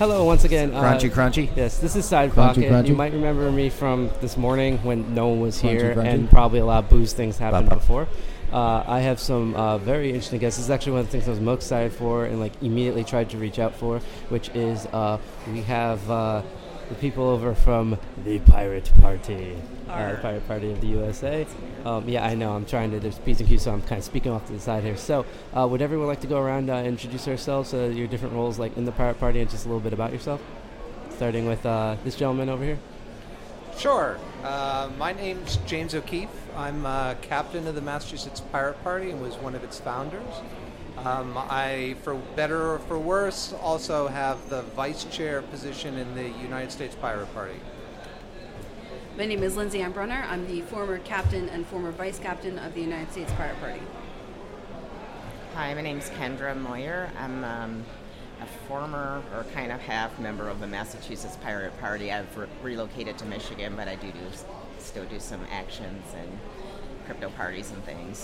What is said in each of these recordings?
Hello once again. Crunchy. Yes, this is Side Pocket. Crunchy. You might remember me from this morning when no one was here Crunchy. and probably a lot of booze things happened before. I have some very interesting guests. This is actually one of the things I was most excited for and immediately tried to reach out for, which is we have the people over from the Pirate Party. The Pirate Party of the USA. Yeah, I know. I'm trying to. There's P's and Q's, so I'm kind of speaking off to the side here. So, would everyone like to go around introduce ourselves, your different roles, in the Pirate Party, and just a little bit about yourself? Starting with this gentleman over here. Sure. My name's James O'Keefe. I'm captain of the Massachusetts Pirate Party and was one of its founders. I, for better or for worse, also have the vice chair position in the United States Pirate Party. My name is Lindsay Ann Brunner. I'm the former captain and former vice captain of the United States Pirate Party. Hi, my name is Kendra Moyer. I'm a former or kind of half member of the Massachusetts Pirate Party. I've relocated to Michigan, but I still do some actions and crypto parties and things.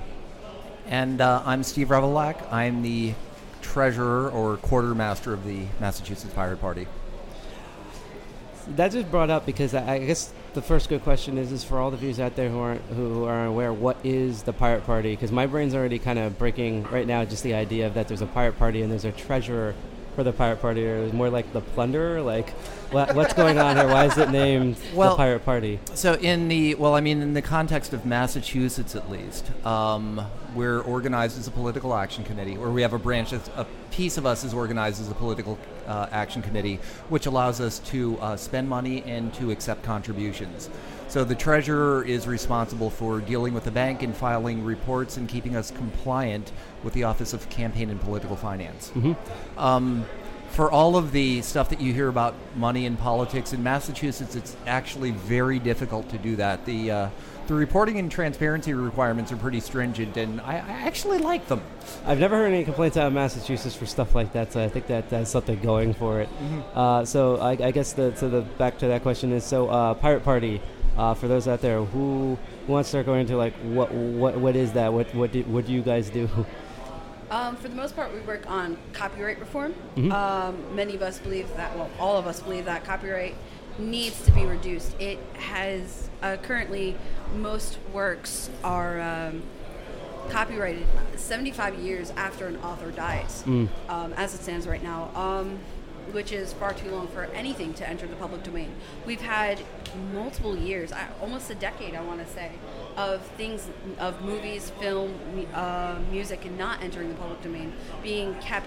And I'm Steve Revelak. I'm the treasurer or quartermaster of the Massachusetts Pirate Party. That just brought up because I guess the first good question is for all the viewers out there who are aware, what is the Pirate Party? Because my brain's already kind of breaking right now, just the idea of that there's a Pirate Party and there's a treasurer for the Pirate Party, or more like the plunderer. What's going on here? Why is it named the Pirate Party? So in the context of Massachusetts, at least, we're organized as a political action committee, or we have a branch. A piece of us is organized as a political action committee, which allows us to spend money and to accept contributions. So the treasurer is responsible for dealing with the bank and filing reports and keeping us compliant with the Office of Campaign and Political Finance. Mm-hmm. For all of the stuff that you hear about money and politics in Massachusetts, it's actually very difficult to do that. The reporting and transparency requirements are pretty stringent, and I actually like them. I've never heard any complaints out of Massachusetts for stuff like that, so I think that has something going for it. Mm-hmm. So I guess the back to that question is, Pirate Party, for those out there who wants to start going into what is that? What do you guys do? For the most part, we work on copyright reform. Mm-hmm. Many of us believe that, all of us believe that copyright needs to be reduced. It has, currently, most works are copyrighted 75 years after an author dies, as it stands right now, which is far too long for anything to enter the public domain. We've had multiple years, almost a decade, I want to say, of things, of movies, film, music, and not entering the public domain, being kept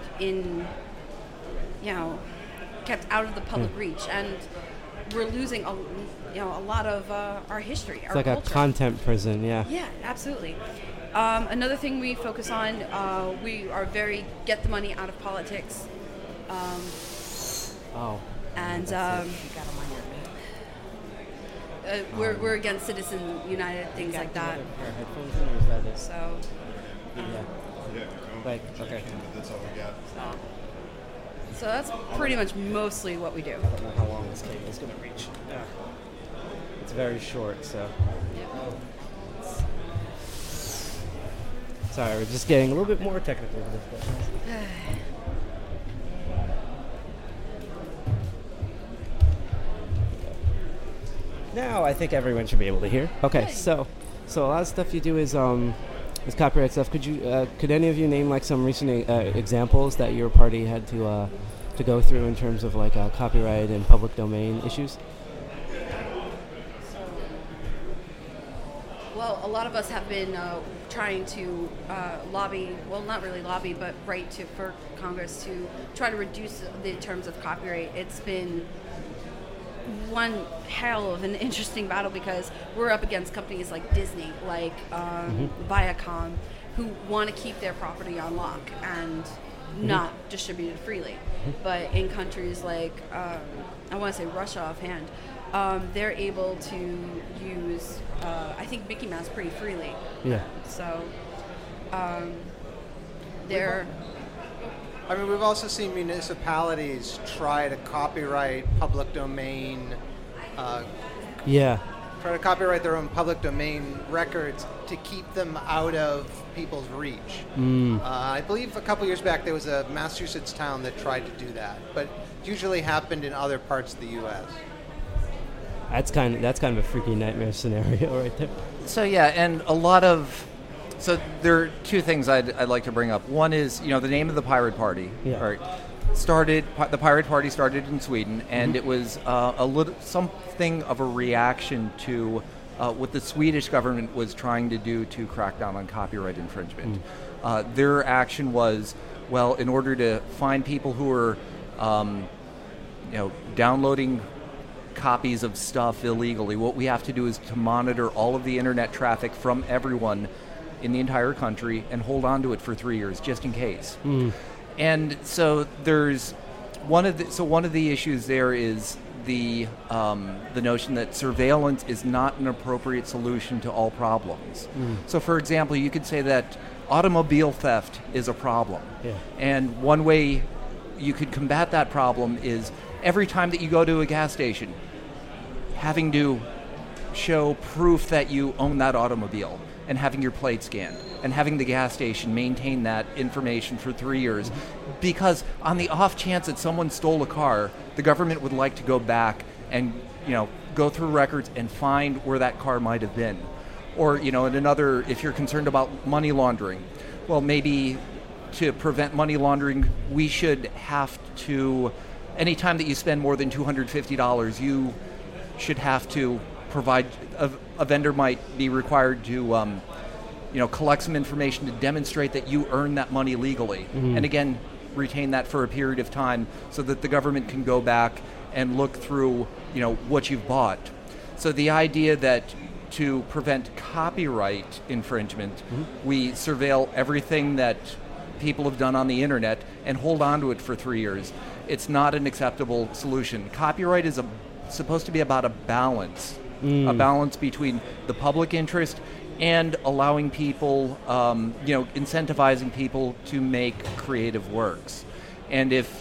kept out of the public reach, and we're losing a lot of our history, it's our like culture. A content prison, yeah. Yeah, absolutely. Another thing we focus on, we are very get the money out of politics. And we're against Citizen United, things like that. So. Okay. That's all we got. So that's pretty much mostly what we do. I don't know how long this cable is going to reach. It's very short, so. Yep. Sorry, we're just getting a little bit more technical with this question. Now I think everyone should be able to hear. Okay, so a lot of stuff you do is copyright stuff. Could any of you name some recent examples that your party had to go through in terms of copyright and public domain issues? Well, a lot of us have been trying to lobby, well, not really lobby, but write for Congress to try to reduce the terms of copyright. It's been one hell of an interesting battle because we're up against companies like Disney, Viacom, who want to keep their property on lock and not distribute it freely. But in countries like, I want to say Russia offhand, they're able to use, I think, Mickey Mouse pretty freely. Yeah. So, we've also seen municipalities try to copyright public domain try to copyright their own public domain records to keep them out of people's reach. I believe a couple years back there was a Massachusetts town that tried to do that, but it usually happened in other parts of the U.S. That's kind of a freaky nightmare scenario right there. So so there are two things I'd like to bring up. One is, the name of the Pirate Party. Yeah. Right. The Pirate Party started in Sweden, and it was something of a reaction to what the Swedish government was trying to do to crack down on copyright infringement. Their action was, in order to find people who were, downloading copies of stuff illegally, what we have to do is to monitor all of the internet traffic from everyone in the entire country and hold on to it for 3 years, just in case. And so there's one of the issues there is the notion that surveillance is not an appropriate solution to all problems. So, for example, you could say that automobile theft is a problem, and one way you could combat that problem is every time that you go to a gas station, having to show proof that you own that automobile and having your plate scanned and having the gas station maintain that information for 3 years. Because on the off chance that someone stole a car, the government would like to go back and, go through records and find where that car might have been. Or, if you're concerned about money laundering, well, maybe to prevent money laundering, we should have to, anytime that you spend more than $250, you should have to provide, a vendor might be required to, collect some information to demonstrate that you earned that money legally. And again, retain that for a period of time so that the government can go back and look through, what you've bought. So the idea that to prevent copyright infringement, we surveil everything that people have done on the internet and hold on to it for 3 years. It's not an acceptable solution. Copyright is supposed to be about a balance between the public interest and allowing people, incentivizing people to make creative works. And if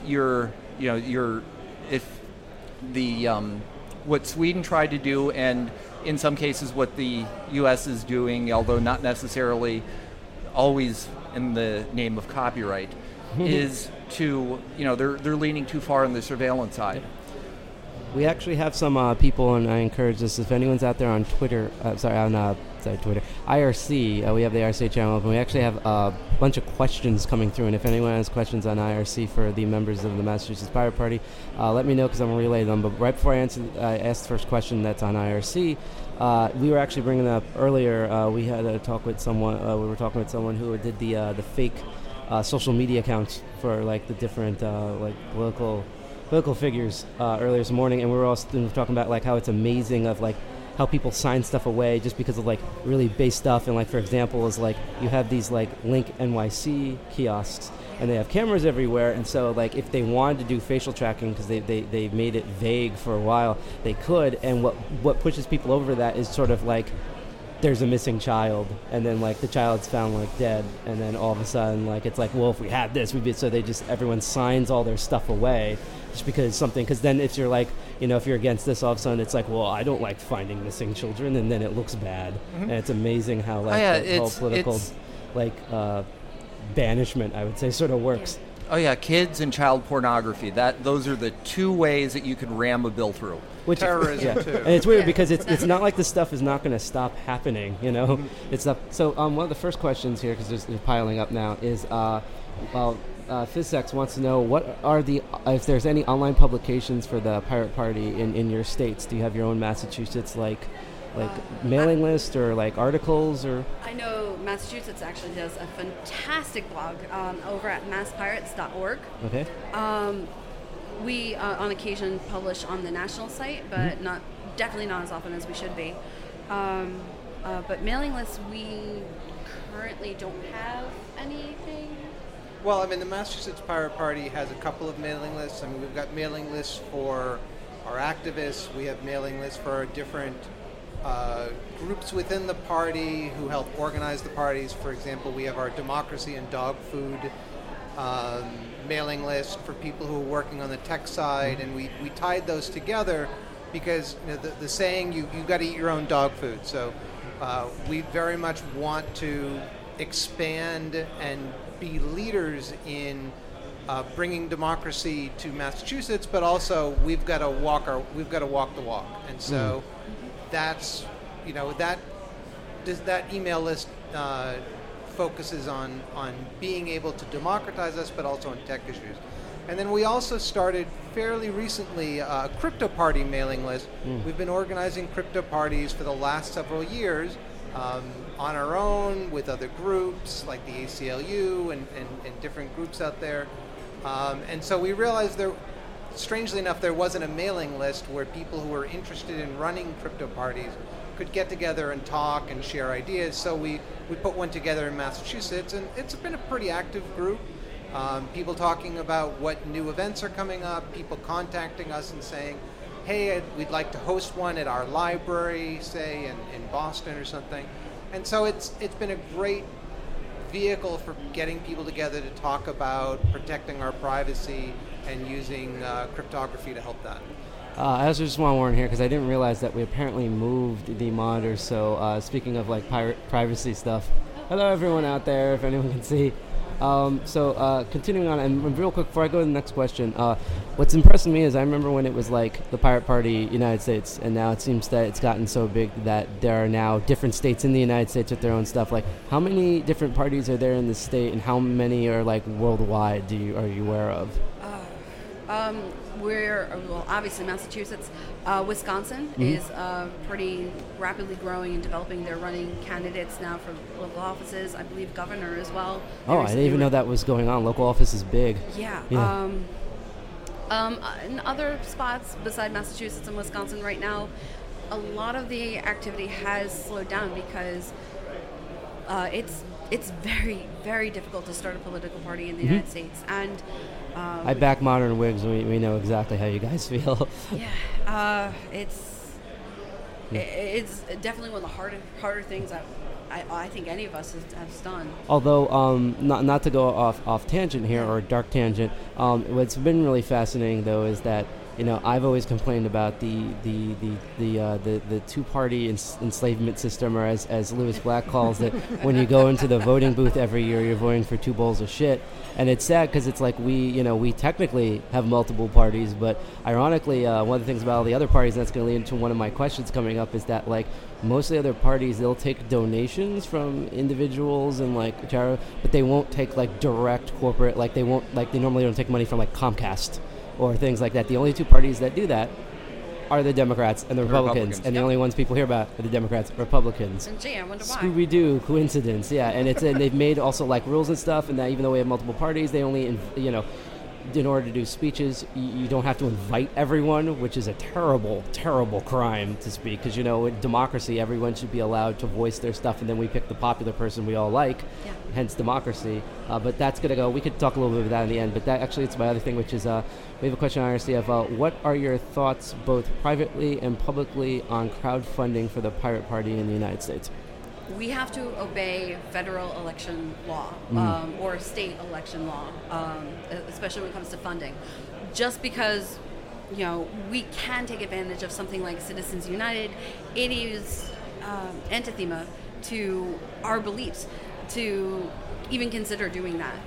what Sweden tried to do, and in some cases what the U.S. is doing, although not necessarily always in the name of copyright, is to, they're leaning too far on the surveillance side. We actually have some people, and I encourage this, if anyone's out there on Twitter, Twitter, IRC, we have the IRC channel open. We actually have a bunch of questions coming through, and if anyone has questions on IRC for the members of the Massachusetts Pirate Party, let me know because I'm going to relay them. But right before I asked the first question that's on IRC, we were actually bringing up earlier, we had a talk with someone, we were talking with someone who did the fake social media accounts for like the different political figures earlier this morning, and we were also talking about like how it's amazing of like how people sign stuff away just because of like really base stuff. And like, for example, is like you have these like Link NYC kiosks and they have cameras everywhere, and so like if they wanted to do facial tracking because they made it vague for a while, they could. And what pushes people over that is sort of like there's a missing child, and then like the child's found like dead, and then all of a sudden like it's like, well, if we had this, we'd be, so they just, everyone signs all their stuff away just because because then if you're like, if you're against this, all of a sudden it's like, well, I don't like finding missing children, and then it looks bad. And it's amazing how like the whole political banishment, I would say, sort of works. Oh yeah, kids and child pornography. Those are the two ways that you could ram a bill through. Which terrorism too. And it's weird because it's not like this stuff is not going to stop happening. It's up. So one of the first questions here, because they're piling up now, is Physsex wants to know what are if there's any online publications for the Pirate Party in your states. Do you have your own Massachusetts mailing list or like articles or? I know Massachusetts actually does a fantastic blog over at masspirates.org. Okay. We on occasion publish on the national site, but definitely not as often as we should be. But mailing lists, we currently don't have anything. Well, I mean, the Massachusetts Pirate Party has a couple of mailing lists. I mean, we've got mailing lists for our activists. We have mailing lists for our different groups within the party who help organize the parties. For example, we have our democracy and dog food mailing list for people who are working on the tech side, and we tied those together because the saying, you got to eat your own dog food. So we very much want to expand and be leaders in bringing democracy to Massachusetts, but also we've got to walk the walk. And so that's that email list focuses on being able to democratize us, but also on tech issues. And then we also started fairly recently a crypto party mailing list. We've been organizing crypto parties for the last several years on our own, with other groups like the ACLU and different groups out there. And so we realized strangely enough, there wasn't a mailing list where people who were interested in running crypto parties could get together and talk and share ideas. So we put one together in Massachusetts, and it's been a pretty active group. People talking about what new events are coming up, people contacting us and saying, hey, we'd like to host one at our library, say, in Boston or something. And so it's been a great vehicle for getting people together to talk about protecting our privacy and using cryptography to help that. I also just want to warn here, because I didn't realize that we apparently moved the monitor. So speaking of like privacy stuff, hello everyone out there, if anyone can see. Continuing on, and real quick before I go to the next question, what's impressing me is I remember when it was like the Pirate Party United States, and now it seems that it's gotten so big that there are now different states in the United States with their own stuff. Like, how many different parties are there in the state, and how many are like worldwide? Are you aware of? Obviously Massachusetts. Wisconsin is pretty rapidly growing and developing. They're running candidates now for local offices. I believe governor as well. Oh, I didn't even know that was going on. Local office is big. Yeah. In other spots beside Massachusetts and Wisconsin right now, a lot of the activity has slowed down because it's very, very difficult to start a political party in the United States. And I back Modern Whigs. We know exactly how you guys feel. It's definitely one of the harder things that I think any of us has done. Although, not to go off tangent here, or dark tangent, what's been really fascinating though is that I've always complained about the two-party enslavement system, or as Lewis Black calls it, when you go into the voting booth every year, you're voting for two bowls of shit. And it's sad because it's like we technically have multiple parties, but ironically, one of the things about all the other parties, and that's going to lead into one of my questions coming up, is that like most of the other parties, they'll take donations from individuals and like charity, but they won't take like direct corporate, they normally don't take money from like Comcast or things like that. The only two parties that do that are the Democrats and the Republicans. And the only ones people hear about are the Democrats and Republicans. And gee, I wonder why. Scooby-Doo, coincidence, yeah. And they've made also like rules and stuff, and that even though we have multiple parties, they only, in order to do speeches, you don't have to invite everyone, which is a terrible, terrible crime to speak. Because, in democracy, everyone should be allowed to voice their stuff, and then we pick the popular person we all like, hence democracy. But that's going to go, we could talk a little bit about that in the end, but that actually it's my other thing, which is we have a question on RCF. What are your thoughts, both privately and publicly, on crowdfunding for the Pirate Party in the United States? We have to obey federal election law or state election law, especially when it comes to funding. Just because, we can take advantage of something like Citizens United, it is anathema to our beliefs to even consider doing that.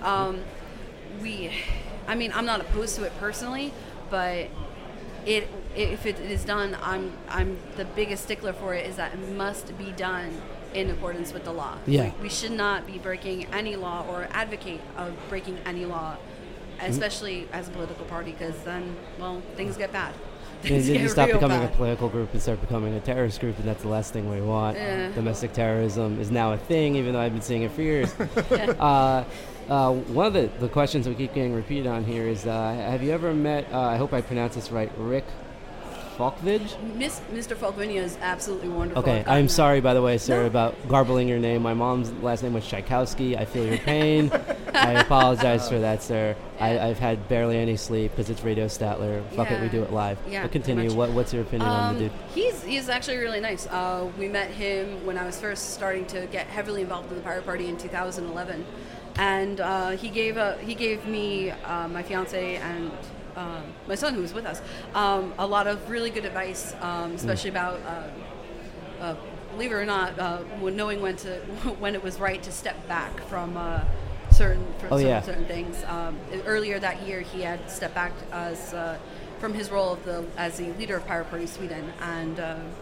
I'm not opposed to it personally, but if it is done, I'm the biggest stickler for it is that it must be done in accordance with the law. Yeah. We should not be breaking any law or advocate of breaking any law, especially as a political party, because then, things get bad. You stop becoming a political group and start becoming a terrorist group, and that's the last thing we want. Domestic terrorism is now a thing, even though I've been seeing it for years. One of the questions we keep getting repeated on here is, have you ever met, I hope I pronounce this right, Rick Falkvidge? Mr. Falkvinia is absolutely wonderful. Okay, I'm sorry, by the way, sir, about garbling your name. My mom's last name was Tchaikovsky. I feel your pain. I apologize for that, sir. I've had barely any sleep because it's Radio Statler. Fuck it, we do it live. Yeah, but continue. What's your opinion on the dude? He's actually really nice. We met him when I was first starting to get heavily involved in the Pirate Party in 2011. And he gave me, my fiance, and my son who was with us, a lot of really good advice, especially about, believe it or not, knowing when it was right to step back from certain things. Earlier that year, he had stepped back from his role as the leader of Pirate Party Sweden, and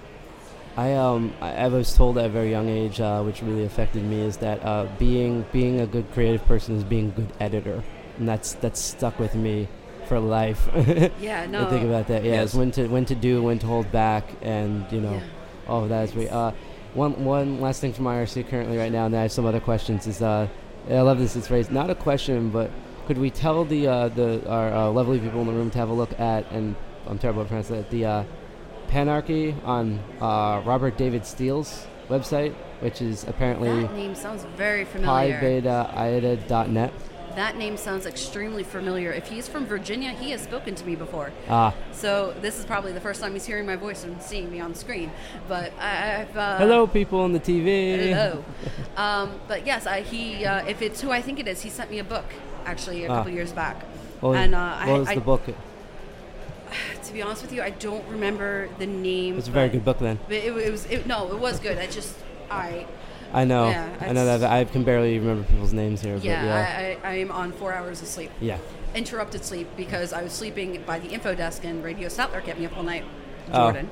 I was told at a very young age, which really affected me, is that being a good creative person is being a good editor, and that's stuck with me for life. Yeah, no. I think about that. Yeah, Yes. it's when to do, when to hold back, and Yeah. oh, that's great. One last thing from IRC currently right now, and then I have some other questions. Is I love this. It's phrased not a question, but could we tell our lovely people in the room to have a look at, and I'm terrible at pronouncing that, the Panarchy on Robert David Steele's website, which is apparently That name sounds very familiar. PiBetaIda.net. That name sounds extremely familiar. If he's from Virginia, he has spoken to me before. Ah, So this is probably the first time he's hearing my voice and seeing me on screen. But I've hello, people on the TV. Hello. But yes, if it's who I think it is, he sent me a book actually a couple years back. What was, And what was the book? To be honest with you, I don't remember the name. It's a very good book then. But it was good. I know. Yeah, I know that I can barely remember people's names here. But yeah. I am on 4 hours of sleep. Yeah. Interrupted sleep because I was sleeping by the info desk and Radio Statler kept me up all night. Oh. Jordan.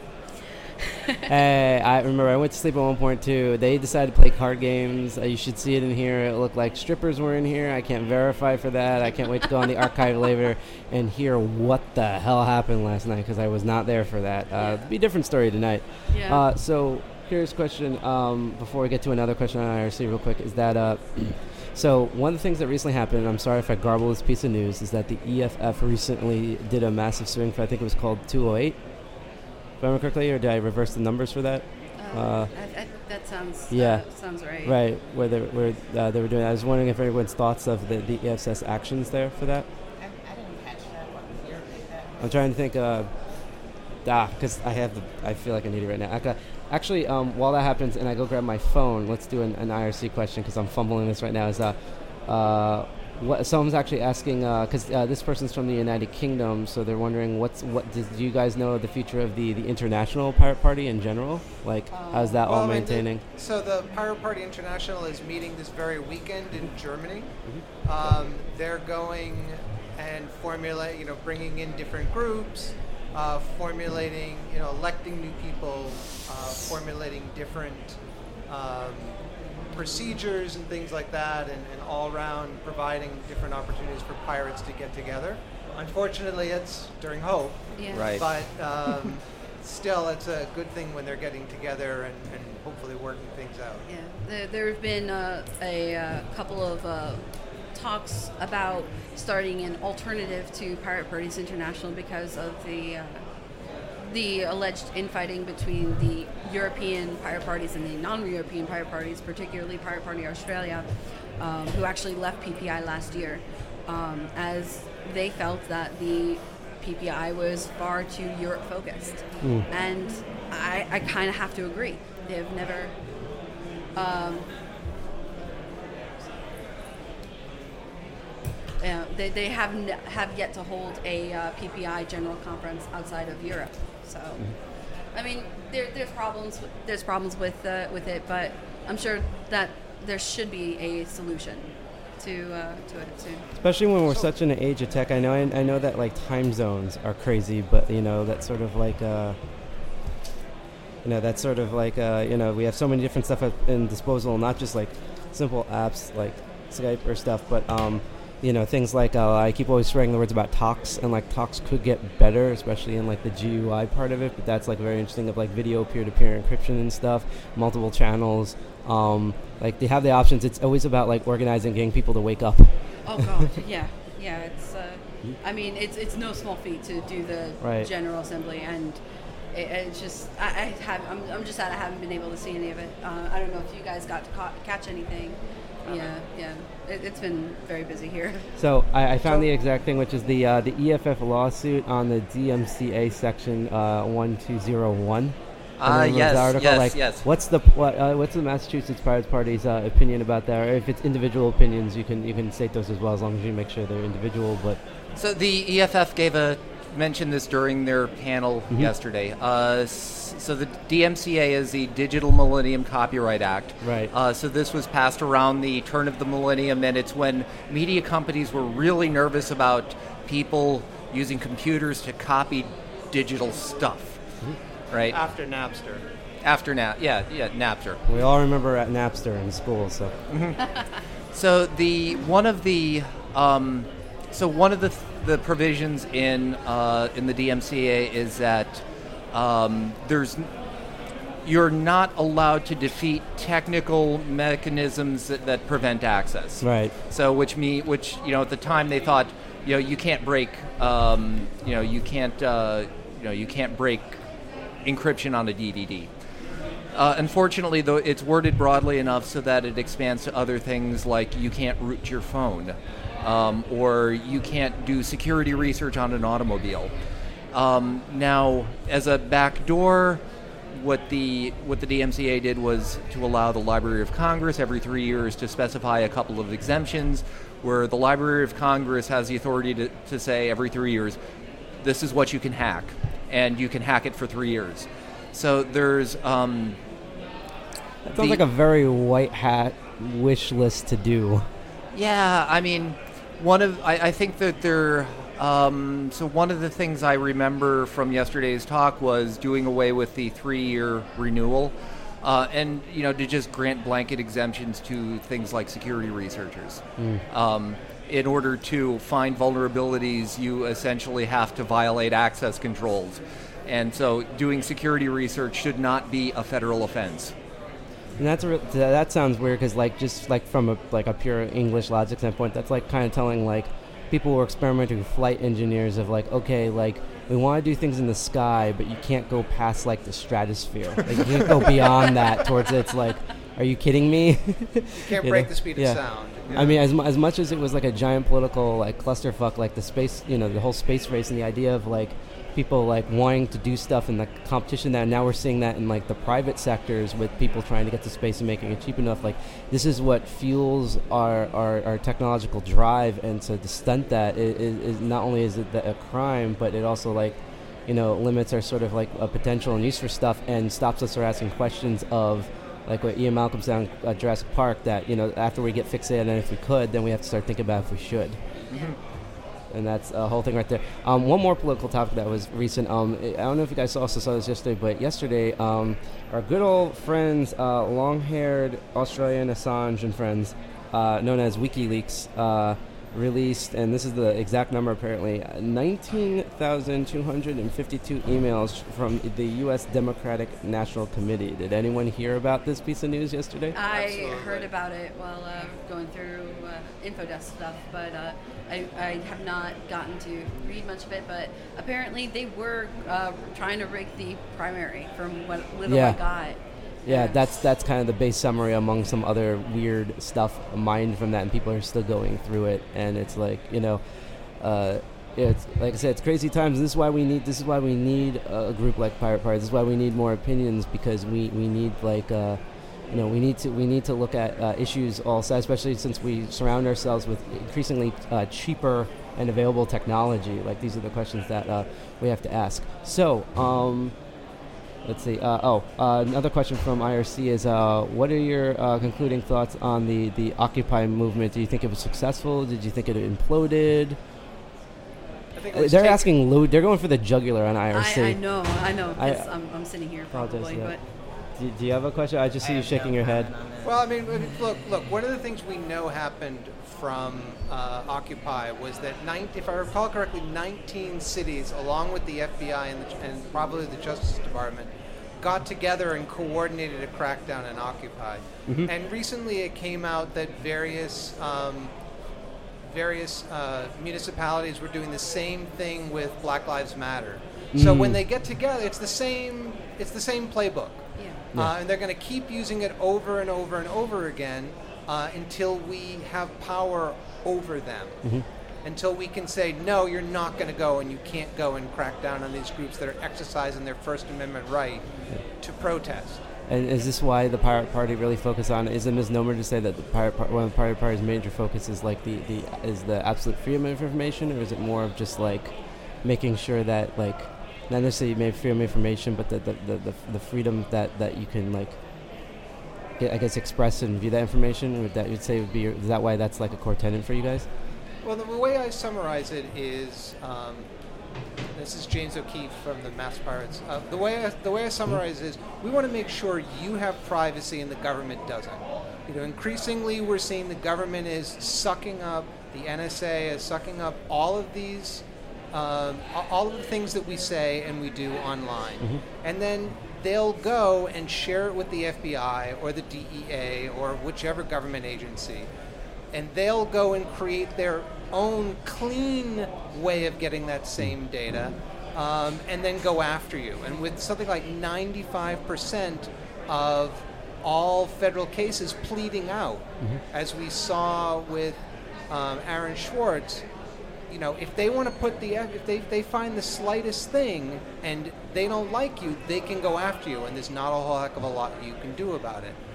Hey, I remember I went to sleep at one point too. They decided to play card games. You should see it in here. It looked like strippers were in here. I can't verify for that. I can't wait to go on the archive later and hear what the hell happened last night because I was not there for that. It'll be a different story tonight. Yeah. So here's a question before we get to another question on IRC real quick is that so one of the things that recently happened, and I'm sorry if I garble this piece of news, is that the EFF recently did a massive swing for, I think it was called 208. If I remember correctly, or did I reverse the numbers for that? That sounds sounds right. Right, where they were doing. I was wondering if everyone's thoughts of the EFS actions there for that. I didn't catch that. What year did that? I'm trying to think. Because I feel like I need it right now. Actually, while that happens, and I go grab my phone, let's do an IRC question because I'm fumbling this right now. Is what someone's actually asking because this person's from the United Kingdom, so they're wondering do you guys know the future of the International Pirate Party in general? Like, how's that all maintaining? So the Pirate Party International is meeting this very weekend in Germany. They're going and bringing in different groups, formulating, electing new people, formulating different procedures and things like that, and all around providing different opportunities for pirates to get together. Unfortunately, it's during Hope, Yeah. Right. but still, it's a good thing when they're getting together and hopefully working things out. Yeah. There have been a couple of talks about starting an alternative to Pirate Parties International because of the alleged infighting between the European pirate parties and the non-European pirate parties, particularly Pirate Party Australia, who actually left PPI last year, as they felt that the PPI was far too Europe-focused. And I kind of have to agree. They've never... they have yet to hold a PPI general conference outside of Europe. So, I mean, there's problems with it, but I'm sure that there should be a solution to it soon. Especially when we're such in an age of tech. I know that like time zones are crazy, but that's sort of like we have so many different stuff in disposal, not just like simple apps like Skype or stuff, but things like I keep always spreading the words about Tox, and like Tox could get better, especially in like the GUI part of it. But that's like very interesting of like video peer-to-peer encryption and stuff, multiple channels. Like they have the options. It's always about like organizing, getting people to wake up. Oh God, yeah. It's I mean, it's no small feat to do the Right. General Assembly, and it's just I'm just sad I haven't been able to see any of it. I don't know if you guys got to catch anything. Yeah. It's been very busy here. So I found the exact thing, which is the EFF lawsuit on the DMCA section 1201. Yes, article? yes, like, yes. What's the Massachusetts Pirates Party's opinion about that? Or if it's individual opinions, you can state those as well, as long as you make sure they're individual. But so the EFF mentioned this during their panel yesterday. So the DMCA is the Digital Millennium Copyright Act. Right. So this was passed around the turn of the millennium, and it's when media companies were really nervous about people using computers to copy digital stuff. Right. After Napster. Napster. we all remember at Napster in school. So So one of the provisions in the DMCA is that you're not allowed to defeat technical mechanisms that prevent access. right. So which at the time they thought you can't break you can't break encryption on a DVD. Unfortunately, though, it's worded broadly enough so that it expands to other things like you can't root your phone, or you can't do security research on an automobile. Now, as a backdoor, what the DMCA did was to allow the Library of Congress every 3 years to specify a couple of exemptions, where the Library of Congress has the authority to say every 3 years, this is what you can hack, and you can hack it for 3 years. So there's That sounds like a very white hat wish list to do. Yeah, I mean, I think that so one of the things I remember from yesterday's talk was doing away with the 3-year renewal, and to just grant blanket exemptions to things like security researchers. In order to find vulnerabilities, you essentially have to violate access controls, and so doing security research should not be a federal offense. And that sounds weird because just from a pure English logic standpoint, that's like kind of telling people who are experimenting with flight engineers of okay, we want to do things in the sky, but you can't go past the stratosphere. You can't go beyond that towards it. It's are you kidding me? You can't break the speed of sound. I mean, as much as it was a giant political clusterfuck, the space, the whole space race, and the idea of people wanting to do stuff in the competition that now we're seeing that in the private sectors with people trying to get to space and making it cheap enough. This is what fuels our technological drive, and so to stunt that is not only is it a crime, but it also limits our sort of a potential and use for stuff, and stops us from asking questions of what Ian Malcolm said on Jurassic Park, that after we get fixated on if we could, then we have to start thinking about if we should. And that's a whole thing right there. One more political topic that was recent. I don't know if you guys also saw this yesterday, but yesterday, our good old friends, long-haired Australian Assange and friends, known as WikiLeaks, released, and this is the exact number apparently, 19,252 emails from the U.S. Democratic National Committee. Did anyone hear about this piece of news yesterday? I heard about it while going through InfoDesk stuff, but I have not gotten to read much of it, but apparently they were trying to rig the primary from what little I got. Yeah, that's kind of the base summary among some other weird stuff mined from that, and people are still going through it, and it's it's like I said, it's crazy times. This is why we need a group like Pirate Party. This is why we need more opinions, because we need we need to look at issues all sides, especially since we surround ourselves with increasingly cheaper and available technology. These are the questions that we have to ask. So. Let's see. Another question from IRC is, what are your concluding thoughts on the Occupy movement? Do you think it was successful? Did you think it imploded? I think They're asking. They're going for the jugular on IRC. I know. Because I'm sitting here probably, but. Do you have a question? I just see you shaking your head. Well, I mean, look. One of the things we know happened from Occupy was that, if I recall correctly, 19 cities, along with the FBI and probably the Justice Department, got together and coordinated a crackdown on Occupy. Mm-hmm. And recently, it came out that various municipalities were doing the same thing with Black Lives Matter. So when they get together, it's the same playbook. And they're going to keep using it over and over and over again until we have power over them. Mm-hmm. Until we can say, no, you're not going to go, and you can't go and crack down on these groups that are exercising their First Amendment right to protest. And is this why the Pirate Party really focus on? Is it a misnomer to say that one of the Pirate Party's major focus is like the absolute freedom of information, or is it more of just like making sure that like not necessarily maybe freedom of information, but the freedom that you can like I guess express and view that information? Would that you'd say would be is that why that's like a core tenet for you guys? Well, the way I summarize it is, this is James O'Keefe from the Mass Pirates. The way I summarize it is, we want to make sure you have privacy and the government doesn't. Increasingly we're seeing the government is sucking up, the NSA is sucking up all of these, all of the things that we say and we do online, and then they'll go and share it with the FBI or the DEA or whichever government agency. And they'll go and create their own clean way of getting that same data, and then go after you. And with something like 95% of all federal cases pleading out, as we saw with Aaron Swartz, if they want to put if they find the slightest thing and they don't like you, they can go after you, and there's not a whole heck of a lot you can do about it.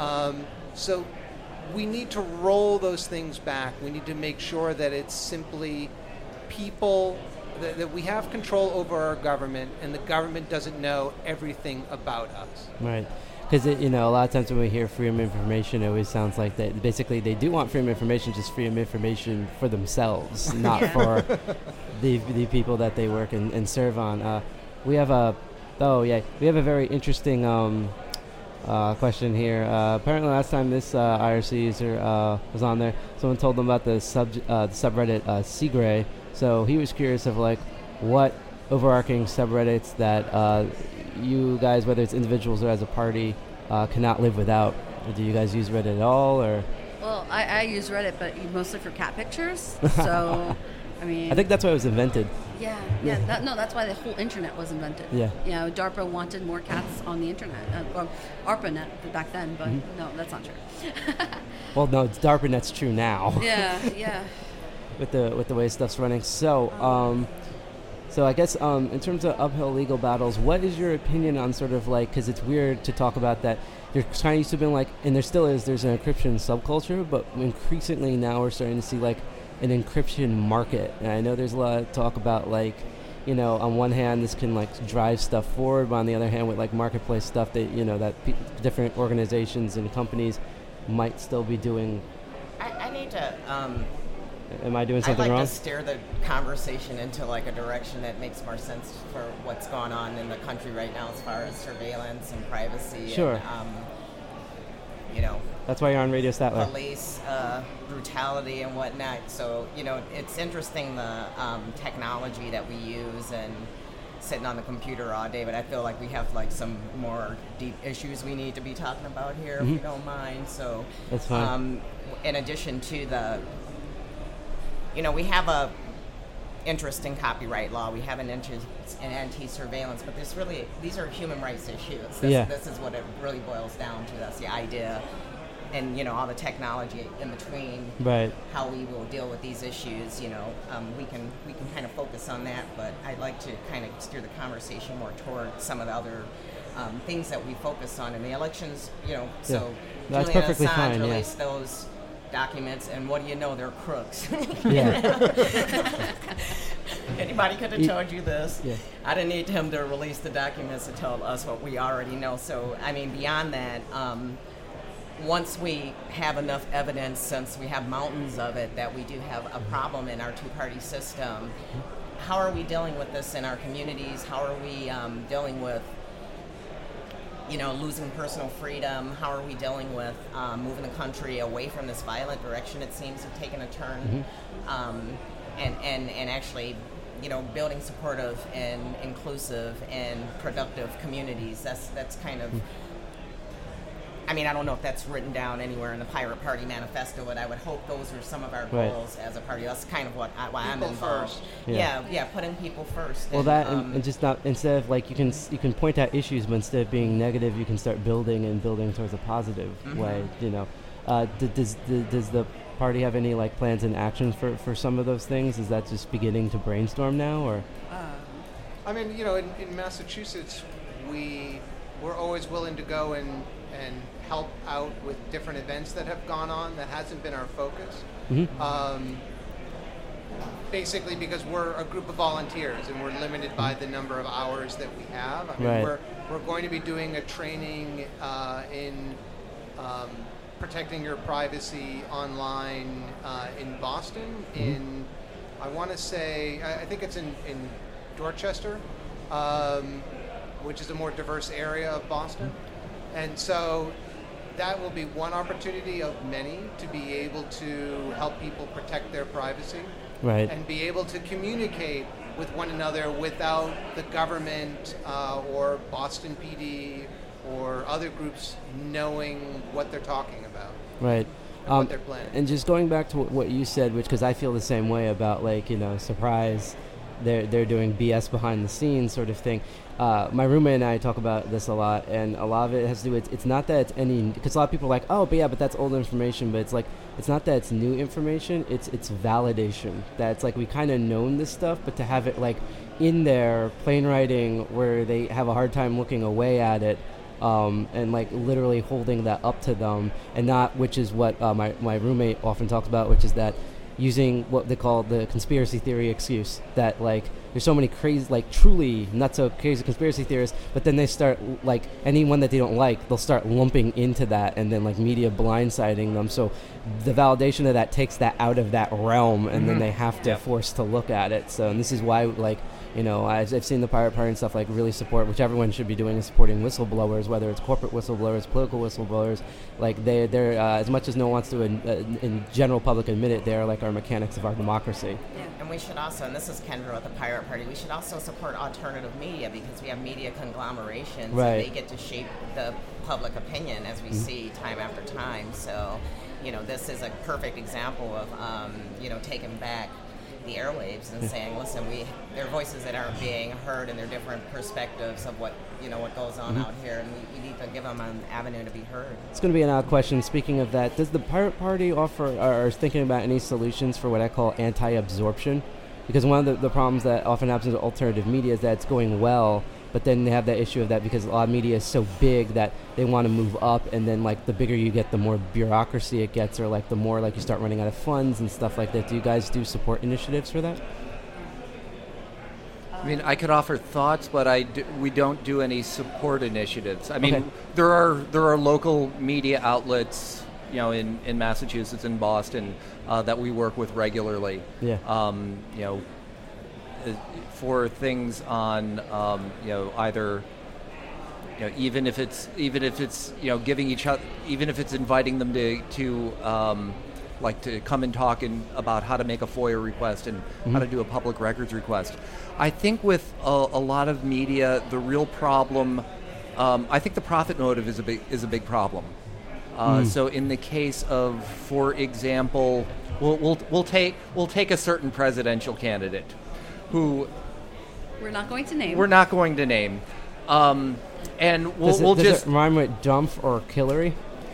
So we need to roll those things back. We need to make sure that it's simply people, that we have control over our government, and the government doesn't know everything about us. Right. Because, a lot of times when we hear freedom of information, it always sounds like that basically they do want freedom of information, just freedom of information for themselves, not for the people that they work and serve on. We have a very interesting question here. Apparently last time this IRC user was on there, someone told them about the subreddit Seagray. So he was curious of like what overarching subreddits that you guys, whether it's individuals or as a party, cannot live without. Do you guys use Reddit at all, or? Well, I use Reddit, but mostly for cat pictures. So, I mean, I think that's why it was invented. Yeah. That's why the whole internet was invented. Yeah. DARPA wanted more cats on the internet, or ARPANET back then, but no, that's not true. Well, no, it's DARPANET's true now. Yeah. with the way stuff's running. So, so I guess in terms of uphill legal battles, what is your opinion on sort of like, because it's weird to talk about that, there kind of used to have been like, and there still is, there's an encryption subculture, but increasingly now we're starting to see like an encryption market. And I know there's a lot of talk about like, on one hand this can like drive stuff forward, but on the other hand with like marketplace stuff that, that different organizations and companies might still be doing. I need to... Am I doing something wrong? I'd like to steer the conversation into like a direction that makes more sense for what's going on in the country right now as far as surveillance and privacy. Sure. And, that's why you're on Radio Statler. Police brutality and whatnot. So, it's interesting the technology that we use and sitting on the computer all day, but I feel like we have like some more deep issues we need to be talking about here, if you don't mind. So that's fine. In addition to the we have a interest in copyright law. We have an interest in anti-surveillance, but these are human rights issues. This is what it really boils down to. That's the idea, and all the technology in between. Right. How we will deal with these issues. We can kind of focus on that, but I'd like to kind of steer the conversation more toward some of the other things that we focus on in the elections. So that's Julian perfectly Assange fine. released those documents, and what do you know, they're crooks. Anybody could have told you this. I didn't need him to release the documents to tell us what we already know. So I mean, beyond that, once we have enough evidence, since we have mountains of it, that we do have a problem in our two-party system, how are we dealing with this in our communities? How are we dealing with losing personal freedom? How are we dealing with moving the country away from this violent direction it seems to have taken a turn? And actually, building supportive and inclusive and productive communities. That's kind of, I mean, I don't know if that's written down anywhere in the Pirate Party manifesto, but I would hope those are some of our goals as a party. That's kind of why I'm involved. First. Yeah, putting people first. Well, and just not, instead of like, you can point out issues, but instead of being negative, you can start building towards a positive way. Does the party have any like plans and actions for some of those things? Is that just beginning to brainstorm now, or? I mean, in Massachusetts, we're always willing to go and help out with different events that have gone on. That hasn't been our focus. Basically because we're a group of volunteers and we're limited by the number of hours that we have. I mean, we're going to be doing a training in protecting your privacy online in Boston. In, I want to say, I think it's in Dorchester, which is a more diverse area of Boston. And so that will be one opportunity of many to be able to help people protect their privacy. Right. And be able to communicate with one another without the government or Boston PD or other groups knowing what they're talking about. Right. And what they're planning. And just going back to what you said, which, because I feel the same way about, like, surprise, they're doing BS behind the scenes sort of thing. My roommate and I talk about this a lot, and a lot of it has to do with, it's not that it's any, because a lot of people are like, oh, but that's old information, but it's like, it's not that it's new information, it's validation. That it's like, we kind of known this stuff, but to have it like in there, plain writing, where they have a hard time looking away at it, and like literally holding that up to them, and not, which is what my roommate often talks about, which is that using what they call the conspiracy theory excuse, that like there's so many crazy, like truly not so crazy conspiracy theorists, but then they start, like, anyone that they don't like, they'll start lumping into that, and then like media blindsiding them. So the validation of that takes that out of that realm, and then they have to force to look at it. So, and this is why, like, I've seen the Pirate Party and stuff like really support, which everyone should be doing, is supporting whistleblowers, whether it's corporate whistleblowers, political whistleblowers. Like they're as much as no one wants to in general public admit it, they're like our mechanics of our democracy. Yeah. And we should also, and this is Kendra with the Pirate Party, we should also support alternative media, because we have media conglomerations, right, and they get to shape the public opinion, as we see time after time. So, this is a perfect example of, taking back the airwaves and saying, listen, there are voices that aren't being heard, and there are different perspectives of what goes on out here, and we need to give them an avenue to be heard. It's going to be an odd question. Speaking of that, does the Pirate Party offer or is thinking about any solutions for what I call anti-absorption? Because one of the problems that often happens with alternative media is that it's going well, but then they have that issue of that because a lot of media is so big that they want to move up, and then like the bigger you get, the more bureaucracy it gets, or like the more like you start running out of funds and stuff like that. Do you guys do support initiatives for that? I mean, I could offer thoughts, but we don't do any support initiatives. I mean, Okay. there are local media outlets, in Massachusetts and Boston that we work with regularly. Yeah. For things on, either, even if it's giving each other, even if it's inviting them to come and talk about how to make a FOIA request and how to do a public records request. I think with a lot of media, the real problem, I think the profit motive is a big problem. So in the case of, for example, we'll take a certain presidential candidate who We're not going to name. And Does we'll it just rhyme with Dumph or Hillary?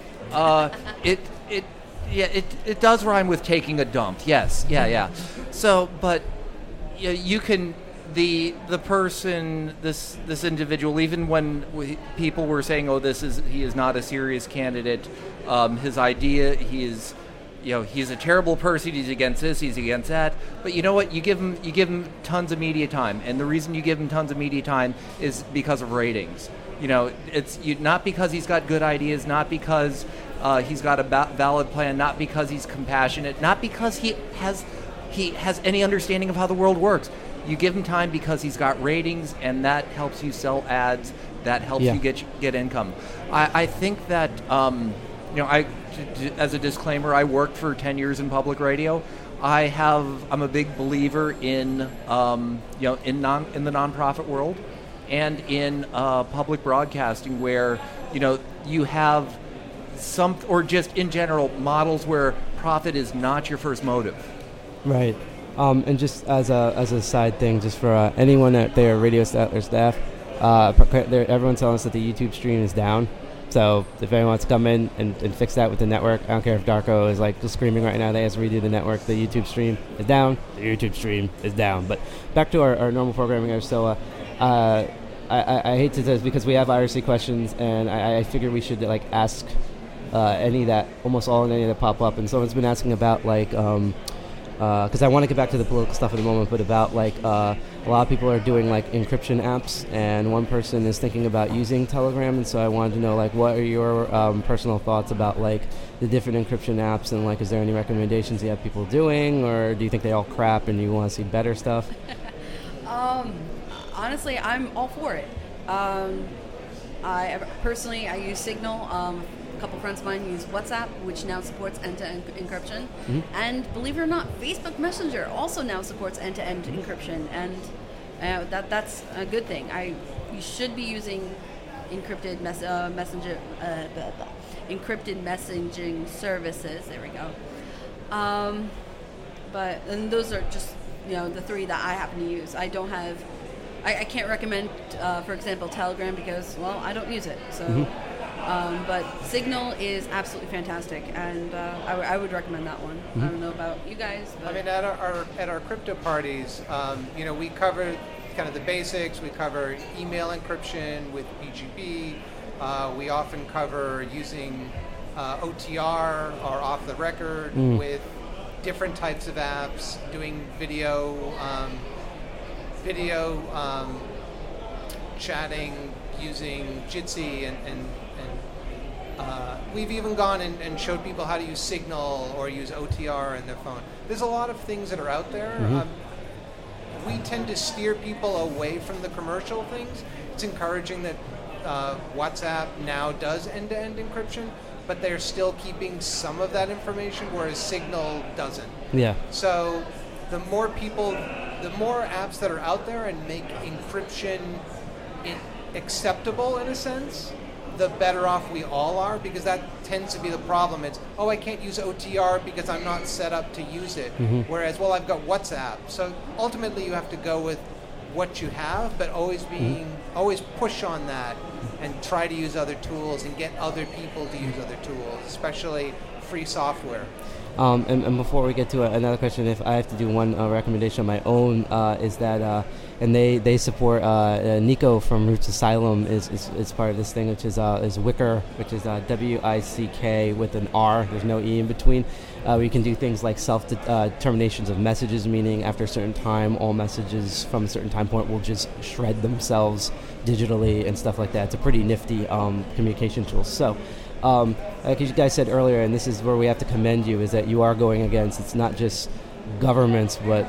It does rhyme with taking a dump. Yes. Yeah. So, but you can the person, this individual, even when people were saying, "Oh, he is not a serious candidate," his idea, he's a terrible person. He's against this. He's against that. But you know what? You give him tons of media time, and the reason you give him tons of media time is because of ratings. It's not because he's got good ideas, not because he's got a valid plan, not because he's compassionate, not because he has any understanding of how the world works. You give him time because he's got ratings, and that helps you sell ads. That helps you get income. I think that as a disclaimer, I worked for 10 years in public radio. I'm a big believer in in the nonprofit world and in public broadcasting, where you have some, or just in general, models where profit is not your first motive. Right. And just as a side thing, just for anyone out there, radio staff or staff, everyone's telling us that the YouTube stream is down. So if anyone wants to come in and fix that with the network, I don't care if Darko is like just screaming right now, they have to redo the network. The YouTube stream is down. The YouTube stream is down. But back to our normal programming. So I hate to do this because we have IRC questions, and I figure we should like ask any that pop up. And someone's been asking about like because I want to get back to the political stuff in a moment, but about like a lot of people are doing like encryption apps, and one person is thinking about using Telegram, and so I wanted to know like what are your personal thoughts about like the different encryption apps, and like is there any recommendations you have people doing, or do you think they all crap and you want to see better stuff? Honestly, I'm all for it. I use Signal. A couple friends of mine use WhatsApp, which now supports end-to-end encryption. Mm-hmm. And believe it or not, Facebook Messenger also now supports end-to-end encryption, and that's a good thing. You should be using encrypted encrypted messaging services. There we go. And those are just the three that I happen to use. I don't have. I can't recommend, for example, Telegram because I don't use it. So. Mm-hmm. But Signal is absolutely fantastic, and I would recommend that one. Mm-hmm. I don't know about you guys. But. I mean, at our crypto parties, we cover kind of the basics. We cover email encryption with PGP. We often cover using OTR or off the record with different types of apps, doing video chatting using Jitsi and we've even gone and showed people how to use Signal or use OTR in their phone. There's a lot of things that are out there. Mm-hmm. We tend to steer people away from the commercial things. It's encouraging that WhatsApp now does end-to-end encryption, but they're still keeping some of that information, whereas Signal doesn't. Yeah. So the more apps that are out there and make encryption acceptable in a sense, the better off we all are, because that tends to be the problem. It's, I can't use OTR because I'm not set up to use it. Mm-hmm. Whereas, I've got WhatsApp. So ultimately you have to go with what you have, but always push on that and try to use other tools and get other people to use other tools, especially free software. And before we get to another question, if I have to do one recommendation on my own, is that, and they support, Nico from Roots Asylum is part of this thing, which is Wicker, which is WICK with an R, there's no E in between. We can do things like self-determinations of messages, meaning after a certain time, all messages from a certain time point will just shred themselves digitally and stuff like that. It's a pretty nifty communication tool. So, like you guys said earlier, and this is where we have to commend you, is that you are going against, it's not just governments, but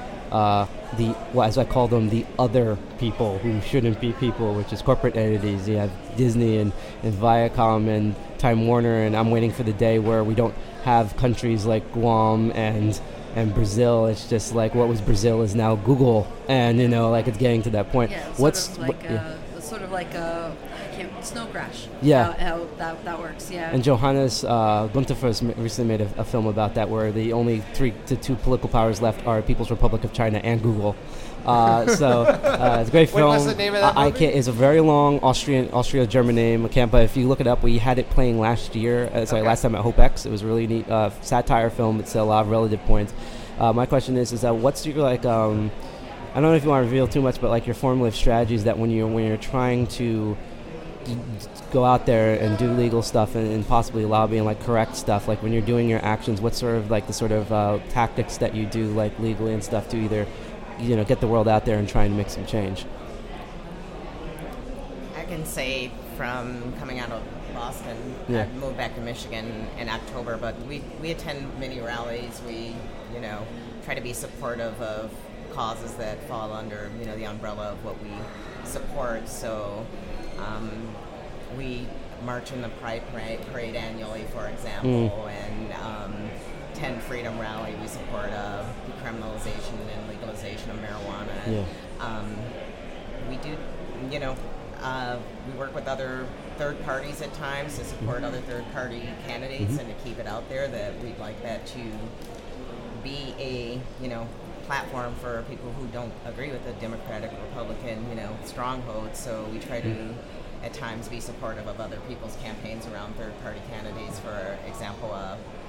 as I call them, the other people who shouldn't be people, which is corporate entities. You have Disney and Viacom and Time Warner, and I'm waiting for the day where we don't have countries like Guam and Brazil. It's just like what was Brazil is now Google, and it's getting to that point. Yeah, sort of like Snow Crash. Yeah, how that works. Yeah. And Johannes Gunterfuss recently made a film about that, where the only 3 to 2 political powers left are People's Republic of China and Google. It's a great film. What's the name of that movie? It's a very long Austro-German name. I can't, but if you look it up, we had it playing last year. Last time at HopeX. It was a really neat satire film. It's a lot of relative points. My question is what's your I don't know if you want to reveal too much, but like your formulative strategies that when you're trying to go out there and do legal stuff and possibly lobby and like correct stuff, like when you're doing your actions, what sort of like the sort of tactics that you do like legally and stuff to either get the world out there and try and make some change? I can say from coming out of Boston, I moved back to Michigan in October, but we attend many rallies. We try to be supportive of causes that fall under the umbrella of what we support. So we march in the Pride Parade annually, for example, and 10 Freedom Rally. We support decriminalization and legalization of marijuana. Yeah. We do, we work with other third parties at times to support other third party candidates and to keep it out there that we'd like that to be a, platform for people who don't agree with the Democratic Republican, stronghold. So we try to at times be supportive of other people's campaigns around third-party candidates. For example,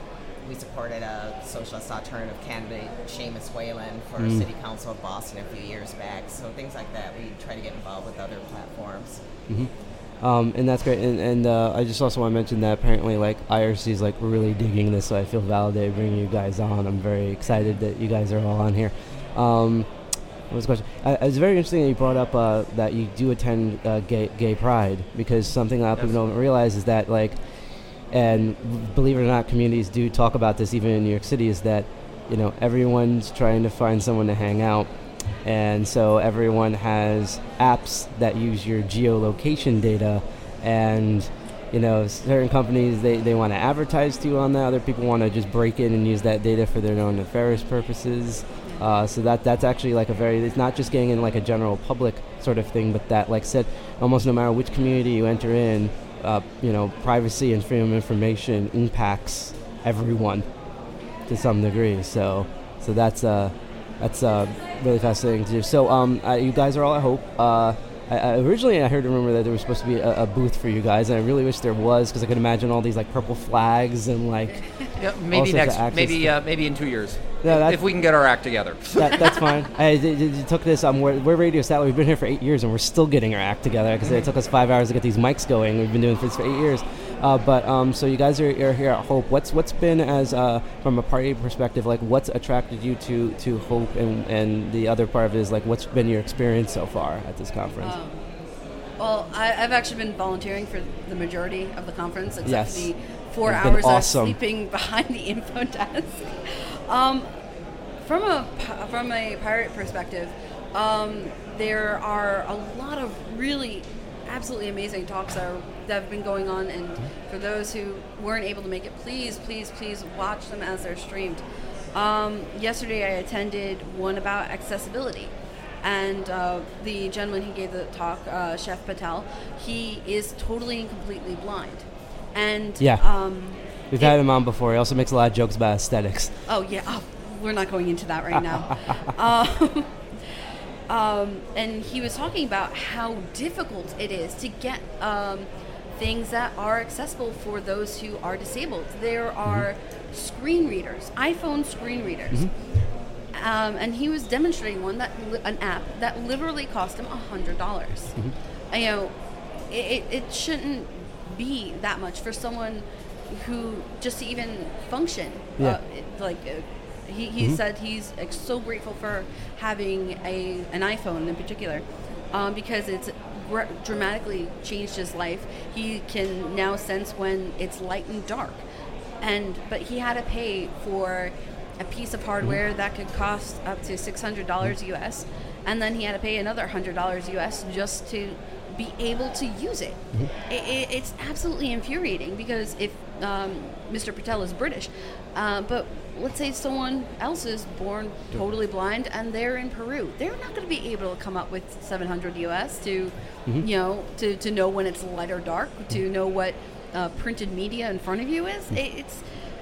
we supported a socialist alternative candidate, Seamus Whalen, for City Council of Boston a few years back. So things like that, we try to get involved with other platforms. And that's great. And I just also want to mention that apparently, like, IRC is like really digging this, so I feel validated bringing you guys on. I'm very excited that you guys are all on here. What was the question? It's very interesting that you brought up that you do attend gay pride, because something that people don't realize is that, like, and believe it or not, communities do talk about this even in New York City, is that, you know, everyone's trying to find someone to hang out. And so everyone has apps that use your geolocation data, and, you know, certain companies, they want to advertise to you on that. Other people want to just break in and use that data for their own nefarious purposes. So that's actually like it's not just getting in like a general public sort of thing, but that, like I said, almost no matter which community you enter in, you know, privacy and freedom of information impacts everyone to some degree. So that's really fascinating to do. So you guys are all at Hope. Originally, I heard a rumor that there was supposed to be a booth for you guys, and I really wish there was, because I could imagine all these like purple flags and like. Yeah, maybe maybe in 2 years. Yeah, if we can get our act together. That's fine. I took this. We're Radio Satellite. We've been here for 8 years, and we're still getting our act together, because it took us 5 hours to get these mics going. We've been doing this for 8 years. So you guys are here at Hope. What's been, as from a party perspective, like, what's attracted you to Hope, and the other part of it is, like, what's been your experience so far at this conference? Well, I've actually been volunteering for the majority of the conference, except the 4 It's hours been awesome. I'm sleeping behind the info desk. From a pirate perspective, there are a lot of really absolutely amazing talks that have been going on, and for those who weren't able to make it, please watch them as they're streamed. Yesterday I attended one about accessibility, and the gentleman who gave the talk, Chef Patel, he is totally and completely blind. And we've had him on before. He also makes a lot of jokes about aesthetics. Oh yeah, we're not going into that right now. And he was talking about how difficult it is to get things that are accessible for those who are disabled. There are screen readers, iPhone screen readers. And he was demonstrating an app that literally cost him $100. And, you know, it shouldn't be that much for someone who just to even function. He said he's so grateful for having an iPhone in particular, because it's dramatically changed his life. He can now sense when it's light and dark, but he had to pay for a piece of hardware that could cost up to $600 US, and then he had to pay another $100 US just to be able to use it. It's absolutely infuriating, because if Mr. Patel is British, but let's say someone else is born totally blind and they're in Peru, they're not going to be able to come up with $700 US to, you know, to know when it's light or dark, to know what printed media in front of you is. It's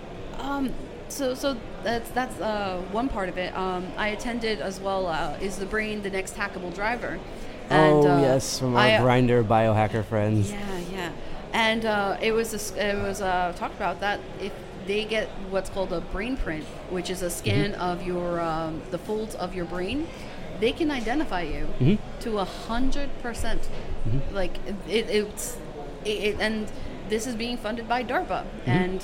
so that's one part of it. I attended as well. Is the brain the next hackable driver? And, yes, from our Grindr biohacker friends. Yeah. And it was talked about that if they get what's called a brain print, which is a scan of your the folds of your brain, they can identify you to 100%. Like it's and this is being funded by DARPA and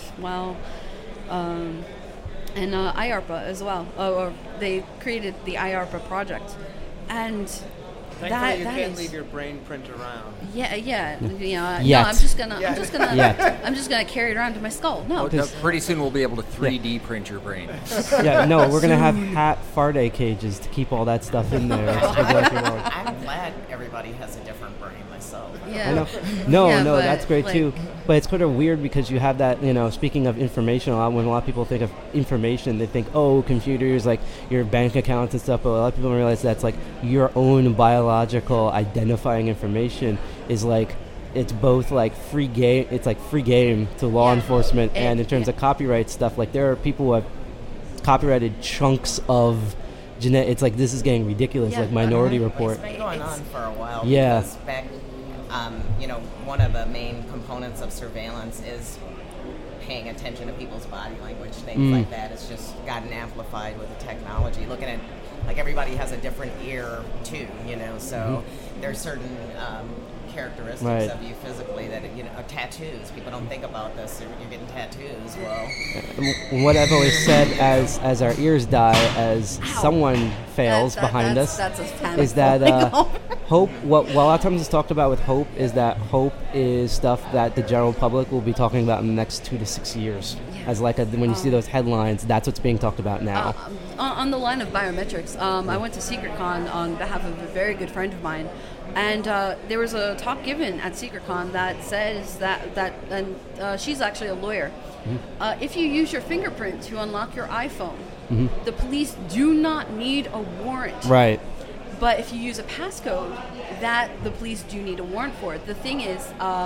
IARPA as well. Or they created the IARPA project, and Thankfully, you can't leave your brain print around. Yeah. Yet. No, I'm just gonna carry it around to my skull. No. Pretty soon we'll be able to 3D print your brain. We're gonna have Faraday cages to keep all that stuff in there. I'm glad everybody has a different brain myself. Yeah. I know. No, that's great too. But it's kind of weird, because you have that, you know, speaking of information, when a lot of people think of information, they think, computers, like your bank accounts and stuff, but a lot of people don't realize that's like your own biological identifying information is like, it's both like free game, it's like free game to law enforcement, and in terms of copyright stuff, like there are people who have copyrighted chunks of it's like, this is getting ridiculous, like Minority Report. It's been going on for a while. Yeah. Because back, one of the main components of surveillance is paying attention to people's body language, things like that. It's just gotten amplified with the technology. Looking at, like, everybody has a different ear too, so there's certain characteristics of you physically that, tattoos. People don't think about this. You're getting tattoos. Well, what I've always said as our ears die, as someone fails behind us, is that hope. What a lot of times is talked about with hope is that hope is stuff that the general public will be talking about in the next 2 to 6 years. As like when you see those headlines, that's what's being talked about now. On the line of biometrics, I went to SecretCon on behalf of a very good friend of mine, and there was a talk given at SecretCon that says and she's actually a lawyer. If you use your fingerprint to unlock your iPhone, the police do not need a warrant. Right. But if you use a passcode, that the police do need a warrant for. The thing is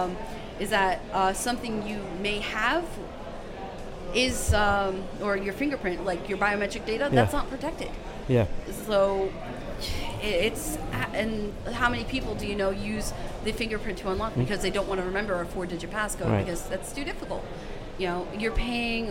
that something you may have is or your fingerprint, like your biometric data, that's not protected. Yeah. So it's, and how many people do you know use the fingerprint to unlock because they don't want to remember a 4-digit passcode because that's too difficult. You're paying,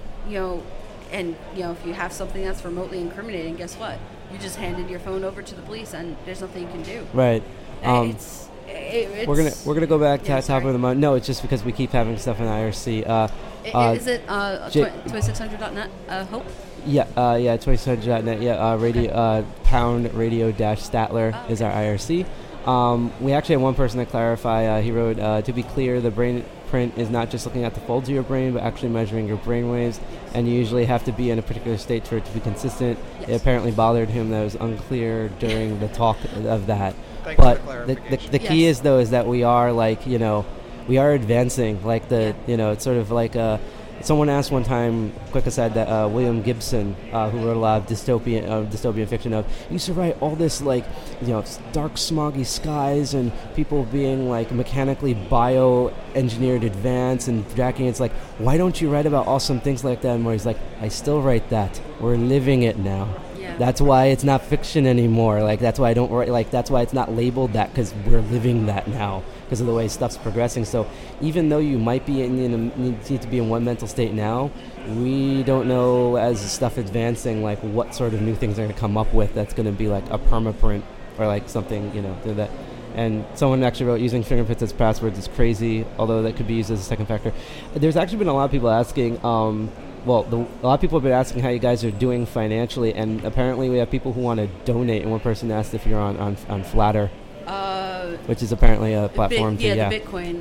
and if you have something that's remotely incriminating, guess what? You just handed your phone over to the police, and there's nothing you can do. Right. It's we're gonna go back to that top of the month. No, it's just because we keep having stuff in IRC. Is it 2600.net Hope? Yeah, 2600.net. Yeah, radio pound radio Statler is our IRC. We actually had one person to clarify. He wrote, to be clear, the brain print is not just looking at the folds of your brain, but actually measuring your brain waves, and you usually have to be in a particular state for it to be consistent. Yes. It apparently bothered him that it was unclear during the talk of that. Thanks for clarification. The key is, though, is that we are we are advancing. Like it's sort of like someone asked one time, quick aside, that William Gibson, who wrote a lot of dystopian fiction, used to write all this dark, smoggy skies and people being like mechanically bioengineered advanced and jacking. It's like, why don't you write about awesome things like that? And where he's like, I still write that. We're living it now. Yeah. That's why it's not fiction anymore. Like that's why I don't write. Like that's why it's not labeled that, because we're living that now because of the way stuff's progressing. So even though you might be need to be in one mental state now, we don't know as stuff advancing like what sort of new things are going to come up with that's going to be like a permaprint or like something that. And someone actually wrote, using fingerprints as passwords is crazy, although that could be used as a second factor. There's actually been a lot of people asking. A lot of people have been asking how you guys are doing financially, and apparently we have people who want to donate. And one person asked if you're on Flatter, which is apparently a platform. The Bitcoin.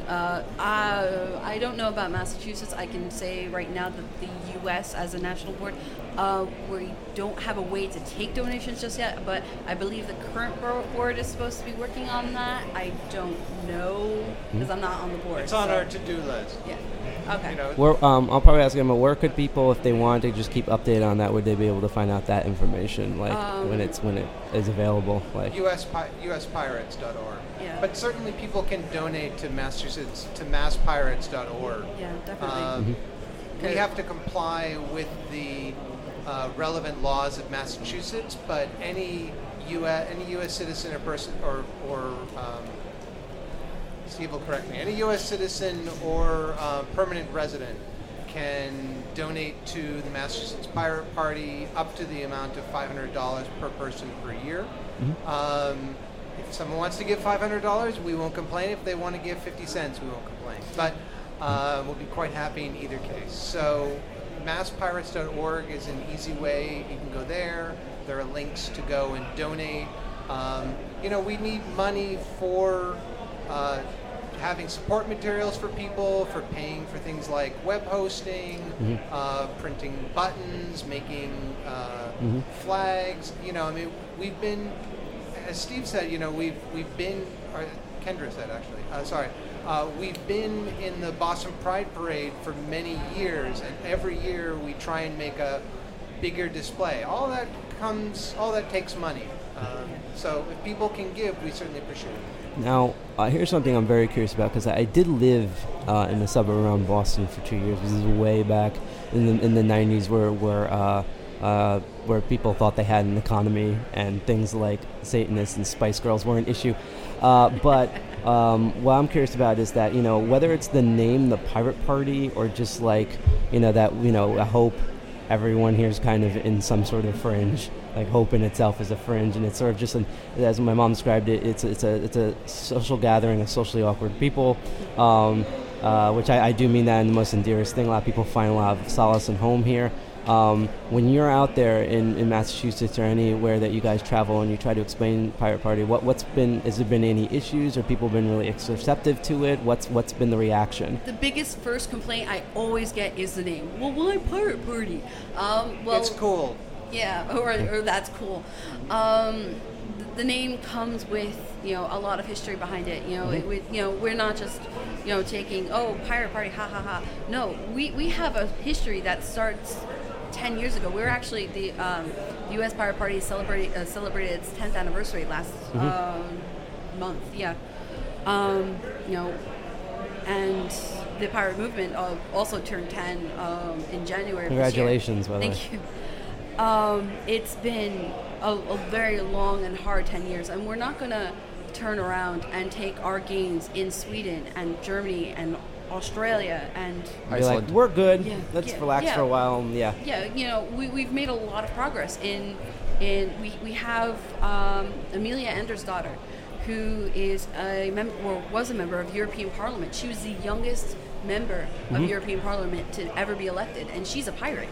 I don't know about Massachusetts. I can say right now that the U.S. as a national board, we don't have a way to take donations just yet, but I believe the current board is supposed to be working on that. I don't know because I'm not on the board. It's on our to-do list. Yeah. Okay. I'll probably ask them, where could people, if they want to just keep updated on that, would they be able to find out that information, like when it is available? Like uspirates.org. Yeah. But certainly people can donate to Massachusetts, to masspirates.org. Yeah, definitely. We have to comply with the relevant laws of Massachusetts, but any U.S. citizen or person or Steve will correct me. Any U.S. citizen or permanent resident can donate to the Massachusetts Pirate Party up to the amount of $500 per person per year. If someone wants to give $500, we won't complain. If they want to give 50 cents, we won't complain. But we'll be quite happy in either case. So masspirates.org is an easy way. You can go there. There are links to go and donate. We need money for having support materials for people, for paying for things like web hosting, printing buttons, making flags. We've been, as Steve said, we've been, or Kendra said actually, we've been in the Boston Pride Parade for many years, and every year we try and make a bigger display. All that takes money. So if people can give, we certainly appreciate it. Now, here's something I'm very curious about, because I did live in the suburb around Boston for 2 years. This is way back in the 90s where people thought they had an economy and things like Satanists and Spice Girls were an issue. But what I'm curious about is that, whether it's the name, the Pirate Party, or just like, that, I hope everyone here is kind of in some sort of fringe. Like hope in itself is a fringe, and it's sort of just, as my mom described it, it's a social gathering of socially awkward people, which I do mean that in the most endearing thing. A lot of people find a lot of solace and home here. When you're out there in Massachusetts or anywhere that you guys travel and you try to explain Pirate Party, has there been any issues, or people been really receptive to it? What's been the reaction? The biggest first complaint I always get is the name. Well, why Pirate Party? It's cool. Yeah, or that's cool. The name comes with a lot of history behind it. We're not just taking Pirate Party, ha ha ha. No, we have a history that starts 10 years ago. We were actually the U.S. Pirate Party celebrated its 10th anniversary last month. Yeah, and the pirate movement also turned 10 in January. Congratulations, by the way. Thank you. It's been a very long and hard 10 years, and we're not going to turn around and take our gains in Sweden and Germany and Australia and be like, we're good. Yeah, Let's relax for a while. We've made a lot of progress in we have Amelia Andersdotter, who is was a member of European Parliament. She was the youngest member of European Parliament to ever be elected, and she's a pirate.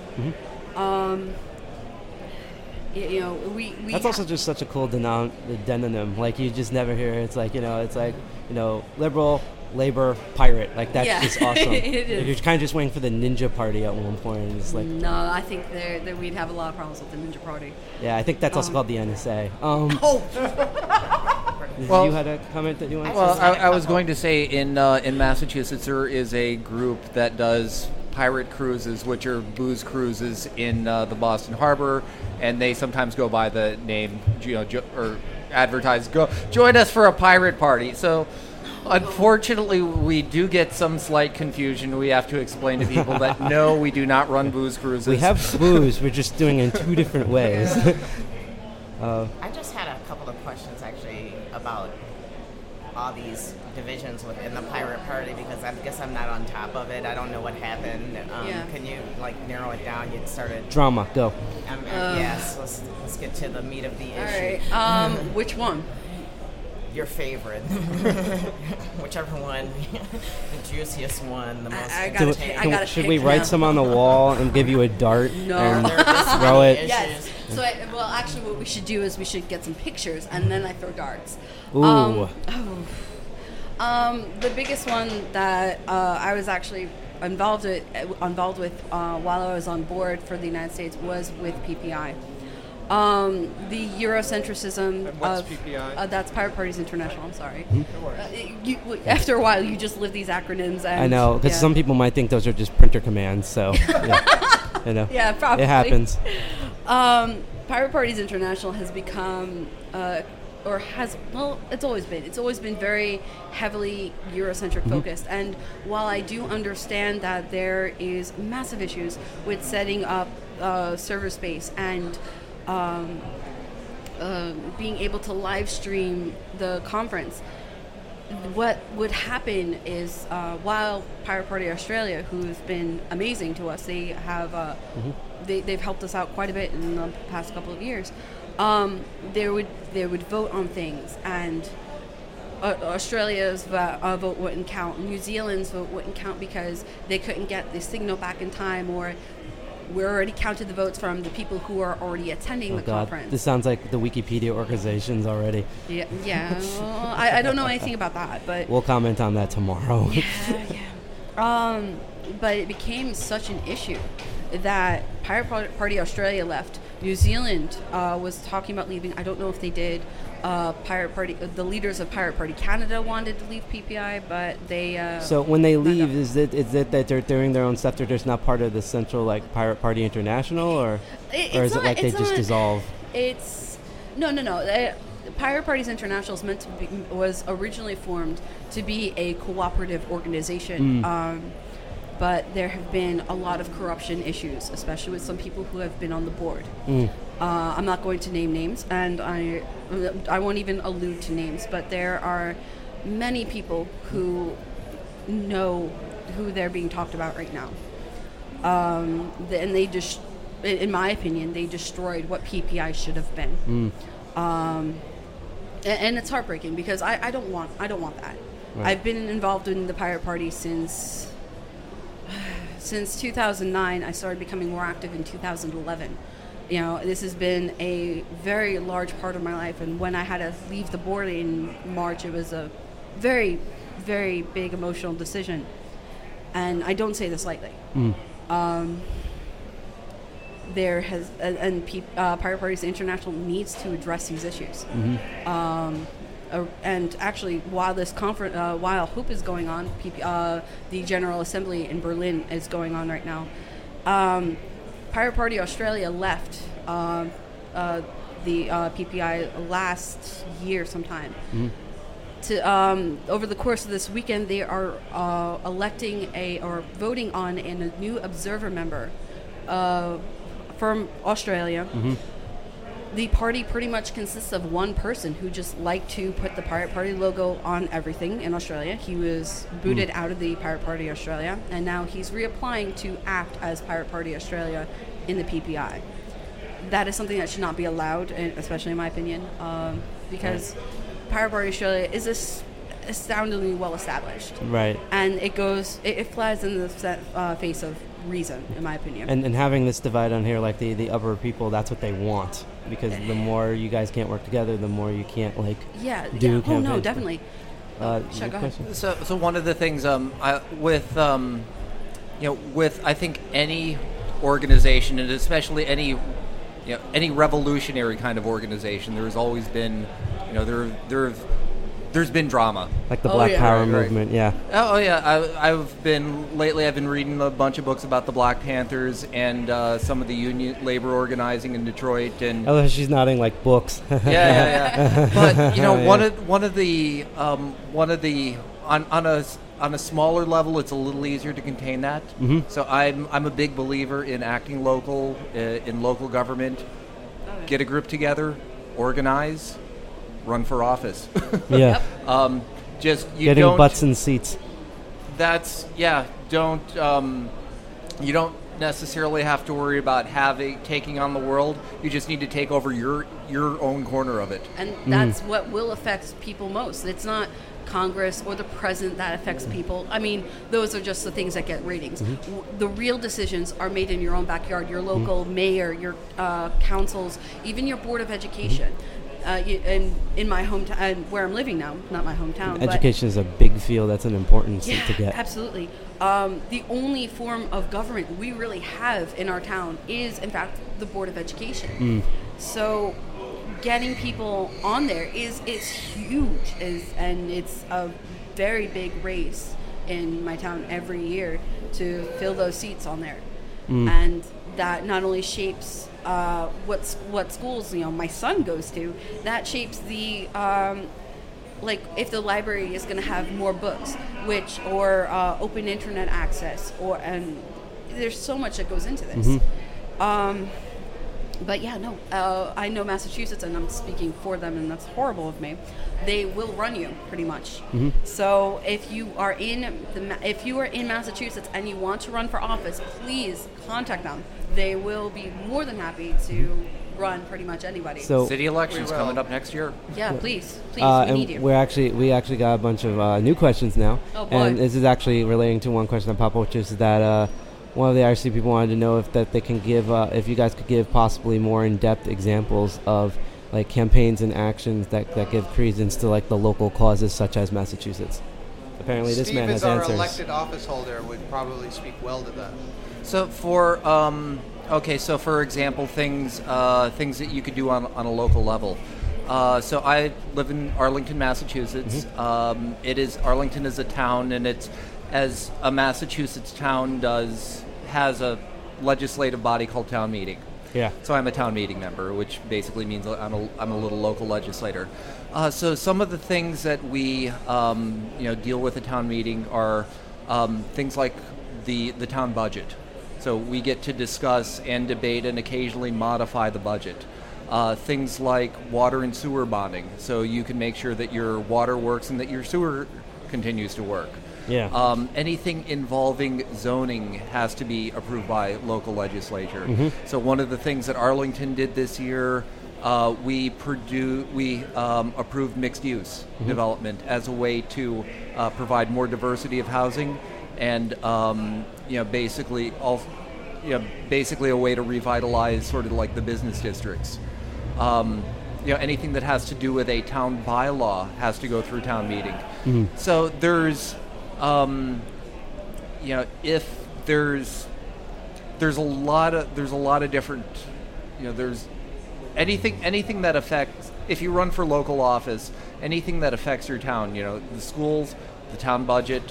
That's also just such a cool demonym. Like you just never hear it. It's like liberal, labor, pirate. Like that's just awesome. It is. You're kind of just waiting for the ninja party at one point. And it's like no, I think that we'd have a lot of problems with the ninja party. Yeah, I think that's also called the NSA. Well, you had a comment that you wanted to Well, say? I was going to say in Massachusetts there is a group that does pirate cruises, which are booze cruises in the Boston Harbor, and they sometimes go by the name, or advertise, join us for a pirate party. So unfortunately, we do get some slight confusion. We have to explain to people that no, we do not run booze cruises. We have booze, we're just doing it in two different ways. I just had a couple of questions actually about all these divisions within the pirate party, because I guess I'm not on top of it. I don't know what happened. Can you narrow it down? You started drama. Go. Yes. Let's get to the meat of the issue. All right. Which one? Your favorite, whichever one, the juiciest one, the most. Should we write some on the wall and give you a dart and throw it? Yes. So, actually, what we should do is we should get some pictures, and then I throw darts. Ooh. The biggest one that I was actually involved with while I was on board for the United States was with PPI. The Eurocentrism and what's PPI? That's Pirate Parties International. I'm sorry. After a while, you just live these acronyms. And, I know, because some people might think those are just printer commands. So, yeah, probably. It happens. Pirate Parties International has become, it's always been very heavily Eurocentric focused. And while I do understand that there is massive issues with setting up server space and being able to live stream the conference, what would happen is while Pirate Party Australia, who's been amazing to us, they have they've helped us out quite a bit in the past couple of years. They would vote on things, and Australia's vote wouldn't count. New Zealand's vote wouldn't count because they couldn't get the signal back in time, or we already counted the votes from the people who are already attending the conference. This sounds like the Wikipedia organizations already. Yeah. Well, I don't know anything about that, but we'll comment on that tomorrow. Yeah. But it became such an issue that Pirate Party Australia left. New Zealand was talking about leaving. I don't know if they did. Pirate Party, the leaders of Pirate Party Canada wanted to leave PPI, but they. So when they leave, is it that they're doing their own stuff? They're just not part of the central Pirate Party International, or is it like they just dissolve? It's no. Pirate Parties International was originally formed to be a cooperative organization. But there have been a lot of corruption issues, especially with some people who have been on the board. I'm not going to name names, and I won't even allude to names, but there are many people who know who they're being talked about right now. And they just, in my opinion, they destroyed what PPI should have been. And it's heartbreaking because I don't want that. Right. I've been involved in the Pirate Party since 2009. I started becoming more active in 2011. You know, this has been a very large part of my life, and when I had to leave the board in March, it was a very, very big emotional decision, and I don't say this lightly. There has Pirate Parties International needs to address these issues. And actually, while this conference, while HOOP is going on, the General Assembly in Berlin is going on right now. Pirate Party Australia left the PPI last year sometime. Over the course of this weekend, they are voting on a new observer member from Australia. The party pretty much consists of one person who just liked to put the Pirate Party logo on everything in Australia. He was booted out of the Pirate Party Australia, and now he's reapplying to act as Pirate Party Australia in the PPI. That is something that should not be allowed, especially in my opinion, because Pirate Party Australia is astoundingly well established. Right. And it flies in the face of reason, in my opinion. And having this divide on here, like the upper people, that's what they want. Because the more you guys can't work together, the more you can't do campaigns. Oh no, definitely. Sure, go ahead. So one of the things with I think any organization, and especially any revolutionary kind of organization, there's always been there's been drama, like the Black Power movement. Yeah. I've been reading a bunch of books about the Black Panthers and some of the union labor organizing in Detroit. And oh, she's nodding like books. yeah. But one of the on a smaller level, it's a little easier to contain that. So I'm a big believer in acting local, in local government. Get a group together, organize. Run for office. Yeah. Getting butts in seats. That's Don't you don't necessarily have to worry about taking on the world. You just need to take over your own corner of it. And that's what will affect people most. It's not Congress or the president that affects people. I mean, those are just the things that get ratings. The real decisions are made in your own backyard. Your local mayor, your councils, even your board of education. And in my hometown, where I'm living now, not my hometown. Education is a big field. That's an important seat to get. Absolutely. The only form of government we really have in our town is, in fact, the Board of Education. So getting people on there is huge, and it's a very big race in my town every year to fill those seats on there. And that not only shapes what schools my son goes to, that shapes the if the library is going to have more books, or open internet access, and there's so much that goes into this. But I know Massachusetts, and I'm speaking for them, and that's horrible of me. They will run you pretty much. So if you are in Massachusetts and you want to run for office, please contact them. They will be more than happy to run pretty much anybody. So city elections coming up next year. Yeah, please, we need you. We actually got a bunch of new questions now. Oh boy! And this is actually relating to one question that popped up, which is that one of the IRC people wanted to know if they can give, if you guys could give possibly more in-depth examples of like campaigns and actions that give credence to like the local causes such as Massachusetts. Apparently, this man has answers. Steve, as our elected office holder, would probably speak well to that. So for example, things that you could do on a local level. So I live in Arlington, Massachusetts. Arlington is a town, and it's, as a Massachusetts town has a legislative body called town meeting. Yeah. So I'm a town meeting member, which basically means I'm a little local legislator. So some of the things that we deal with at town meeting are things like the town budget. So we get to discuss and debate and occasionally modify the budget. things like water and sewer bonding, so you can make sure that your water works and that your sewer continues to work. Yeah. Anything involving zoning has to be approved by local legislature. So one of the things that Arlington did this year, we approved mixed use development as a way to provide more diversity of housing, and basically a way to revitalize sort of like the business districts. Anything that has to do with a town bylaw has to go through town meeting. So there's if there's a lot of different, there's anything that affects, if you run for local office, anything that affects your town, the schools, the town budget,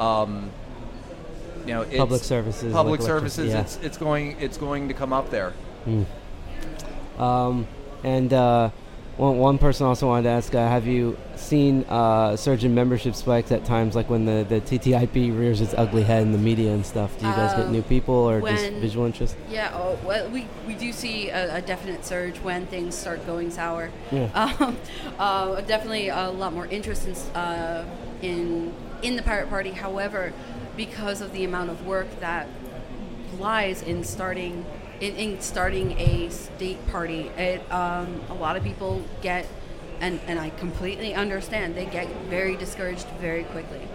it's public services. Public like services. Yeah. It's going to come up there. One person also wanted to ask, have you seen surge in membership spikes at times, like when the TTIP rears its ugly head in the media and stuff? Do you guys get new people or just visual interest? Yeah, we do see a definite surge when things start going sour. Yeah. Definitely a lot more interest in the Pirate Party. However, because of the amount of work that lies in starting a state party, a lot of people get, and I completely understand, they get very discouraged very quickly.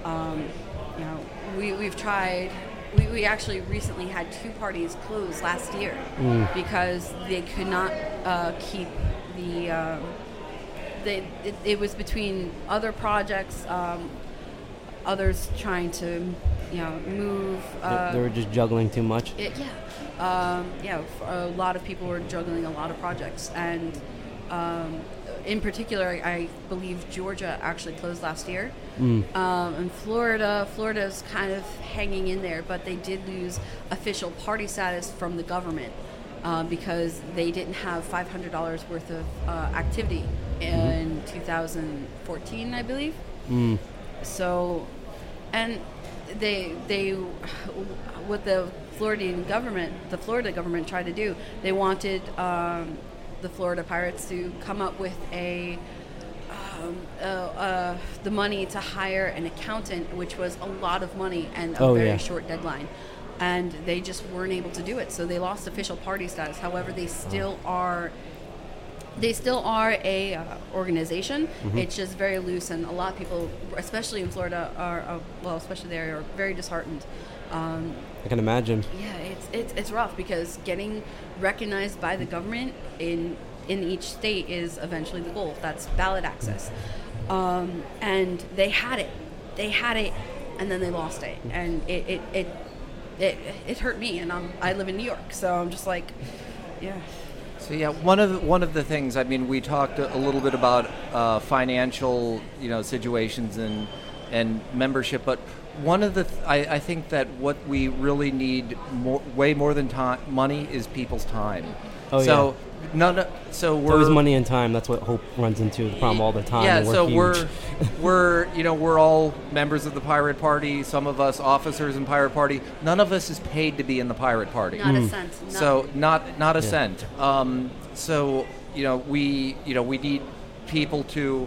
We've tried. We actually recently had 2 parties close last year because they could not keep the. It was between other projects, others trying to, move. They were just juggling too much. A lot of people were juggling a lot of projects, and in particular, I believe Georgia actually closed last year, and Florida's kind of hanging in there, but they did lose official party status from the government because they didn't have $500 worth of activity in 2014, I believe. So, and they what the Florida government tried to do, they wanted the Florida Pirates to come up with the money to hire an accountant, which was a lot of money and a very short deadline, and they just weren't able to do it, so they lost official party status. However, they still are a organization. It's just very loose, and a lot of people, especially in Florida, especially there, are very disheartened. I can imagine. Yeah, it's rough because getting recognized by the government in each state is eventually the goal. That's ballot access, and they had it, and then they lost it, and it hurt me, and I live in New York, so I'm just like, yeah. So yeah, one of the things, I mean, we talked a little bit about financial, situations and membership, but one of the I think that what we really need way more than money is people's time. Oh, so yeah. So it's always money and time. That's what Hope runs into the problem all the time. Yeah, so huge. we're all members of the Pirate Party. Some of us officers in Pirate Party. None of us is paid to be in the Pirate Party. Not a cent. So not a cent. So we need people to.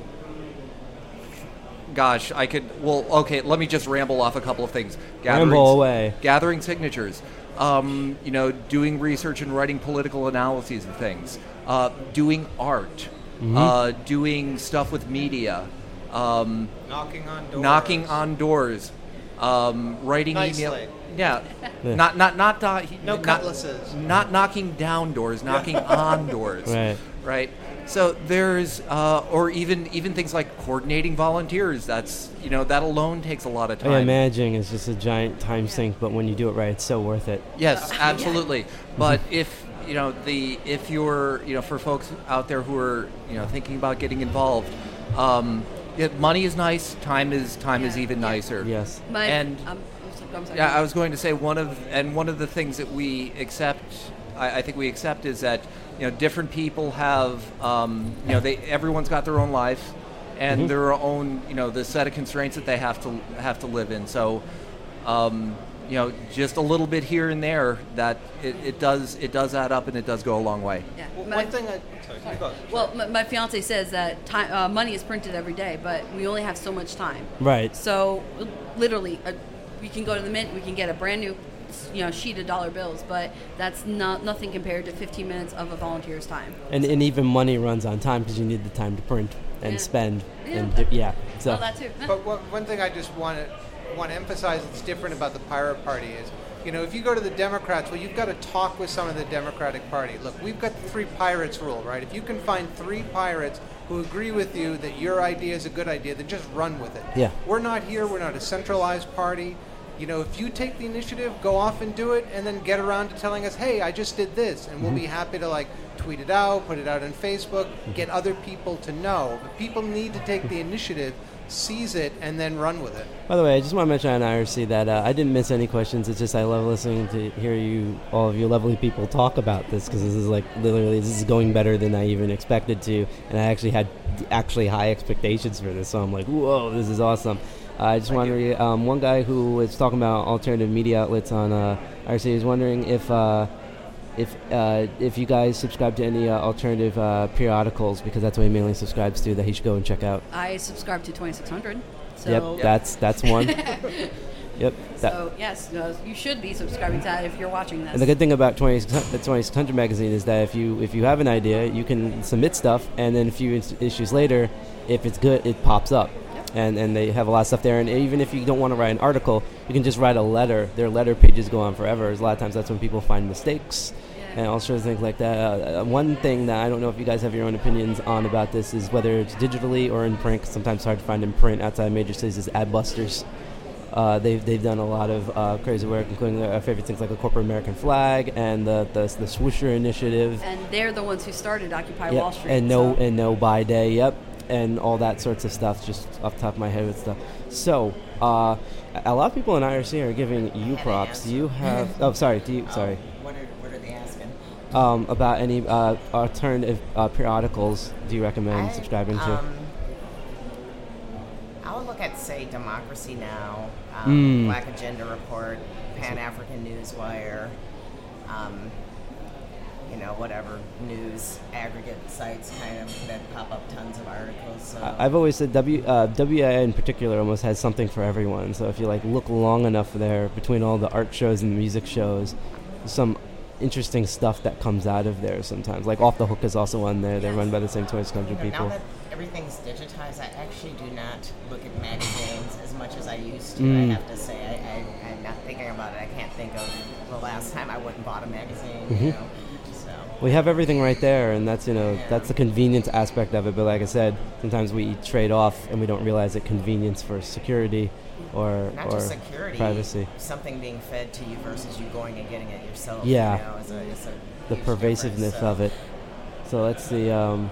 Gosh, I could. Well, okay. Let me just ramble off a couple of things. Ramble away. Gathering signatures. Doing research and writing political analyses of things. Doing art. Doing stuff with media. Knocking on doors. Writing Nicely. email. Yeah. Not no cutlasses. Not knocking down doors. Knocking on doors. Right. So there's, or even things like coordinating volunteers. That's that alone takes a lot of time. Yeah, managing is just a giant time sink, but when you do it right, it's so worth it. Yes, absolutely. But if you're for folks out there who are thinking about getting involved, money is nice. Time is even nicer. Yes. I'm sorry. Yeah, I was going to say one of the things that we accept. I think we accept is that different people have everyone's got their own life and their own the set of constraints that they have to live in. So just a little bit here and there, that it does add up, and it does go a long way. Yeah. Well, one thing my fiance says that time, money is printed every day, but we only have so much time. Right. So literally, we can go to the mint, we can get a brand new sheet of dollar bills, but that's nothing compared to 15 minutes of a volunteer's time. And even money runs on time because you need the time to print and spend. So that too. But one thing I just want to emphasize that's different about the Pirate Party is, if you go to the Democrats, well, you've got to talk with some of the Democratic Party. Look, we've got the 3 pirates rule, right? If you can find 3 pirates who agree with you that your idea is a good idea, then just run with it. Yeah. We're not here. We're not a centralized party. If you take the initiative, go off and do it, and then get around to telling us, hey, I just did this, and we'll be happy to tweet it out, put it out on Facebook, get other people to know. But people need to take the initiative, seize it, and then run with it. By the way, I just want to mention on IRC that I didn't miss any questions. It's just I love listening to hear all of you lovely people talk about this, because this is literally this is going better than I even expected to, and I actually had high expectations for this, so I'm like, whoa, this is awesome. I just want to read one guy who was talking about alternative media outlets on IRC is wondering if you guys subscribe to any alternative periodicals, because that's what he mainly subscribes to, that he should go and check out. I subscribe to 2600. So Yep. That's one. Yep. So yes, you should be subscribing to that if you're watching this. And the good thing about 2600 magazine is that if you have an idea, you can submit stuff, and then a few issues later, if it's good, it pops up. And they have a lot of stuff there. And even if you don't want to write an article, you can just write a letter. Their letter pages go on forever. A lot of times that's when people find mistakes and all sorts of things like that. One thing that I don't know if you guys have your own opinions on about this is whether it's digitally or in print. Sometimes it's hard to find in print outside major cities is Adbusters. They've done a lot of crazy work, including our favorite things like the corporate American flag and the Swoosher initiative. And they're the ones who started Occupy Wall Street. And no buy day. Yep. And all that sorts of stuff, just off the top of my head with stuff. So, a lot of people in IRC are giving you props. You have... Oh, sorry. Sorry. What are they asking? About any alternative periodicals do you recommend subscribing to? I would look at, say, Democracy Now!, Black Agenda Report, Pan-African Newswire, whatever news aggregate sites kind of that pop up tons of articles. So. I've always said WIA in particular almost has something for everyone. So if you look long enough there, between all the art shows and the music shows, some interesting stuff that comes out of there sometimes. Off the Hook is also on there. They're run by the same 2600 people. Now that everything's digitized, I actually do not look at magazines as much as I used to. I have to say, I'm not thinking about it. I can't think of the last time I went and bought a magazine. We have everything right there, and that's that's the convenience aspect of it. But like I said, sometimes we trade off, and we don't realize that convenience for security or just security, privacy. Something being fed to you versus you going and getting it yourself. Yeah, is a the pervasiveness of it. So let's see.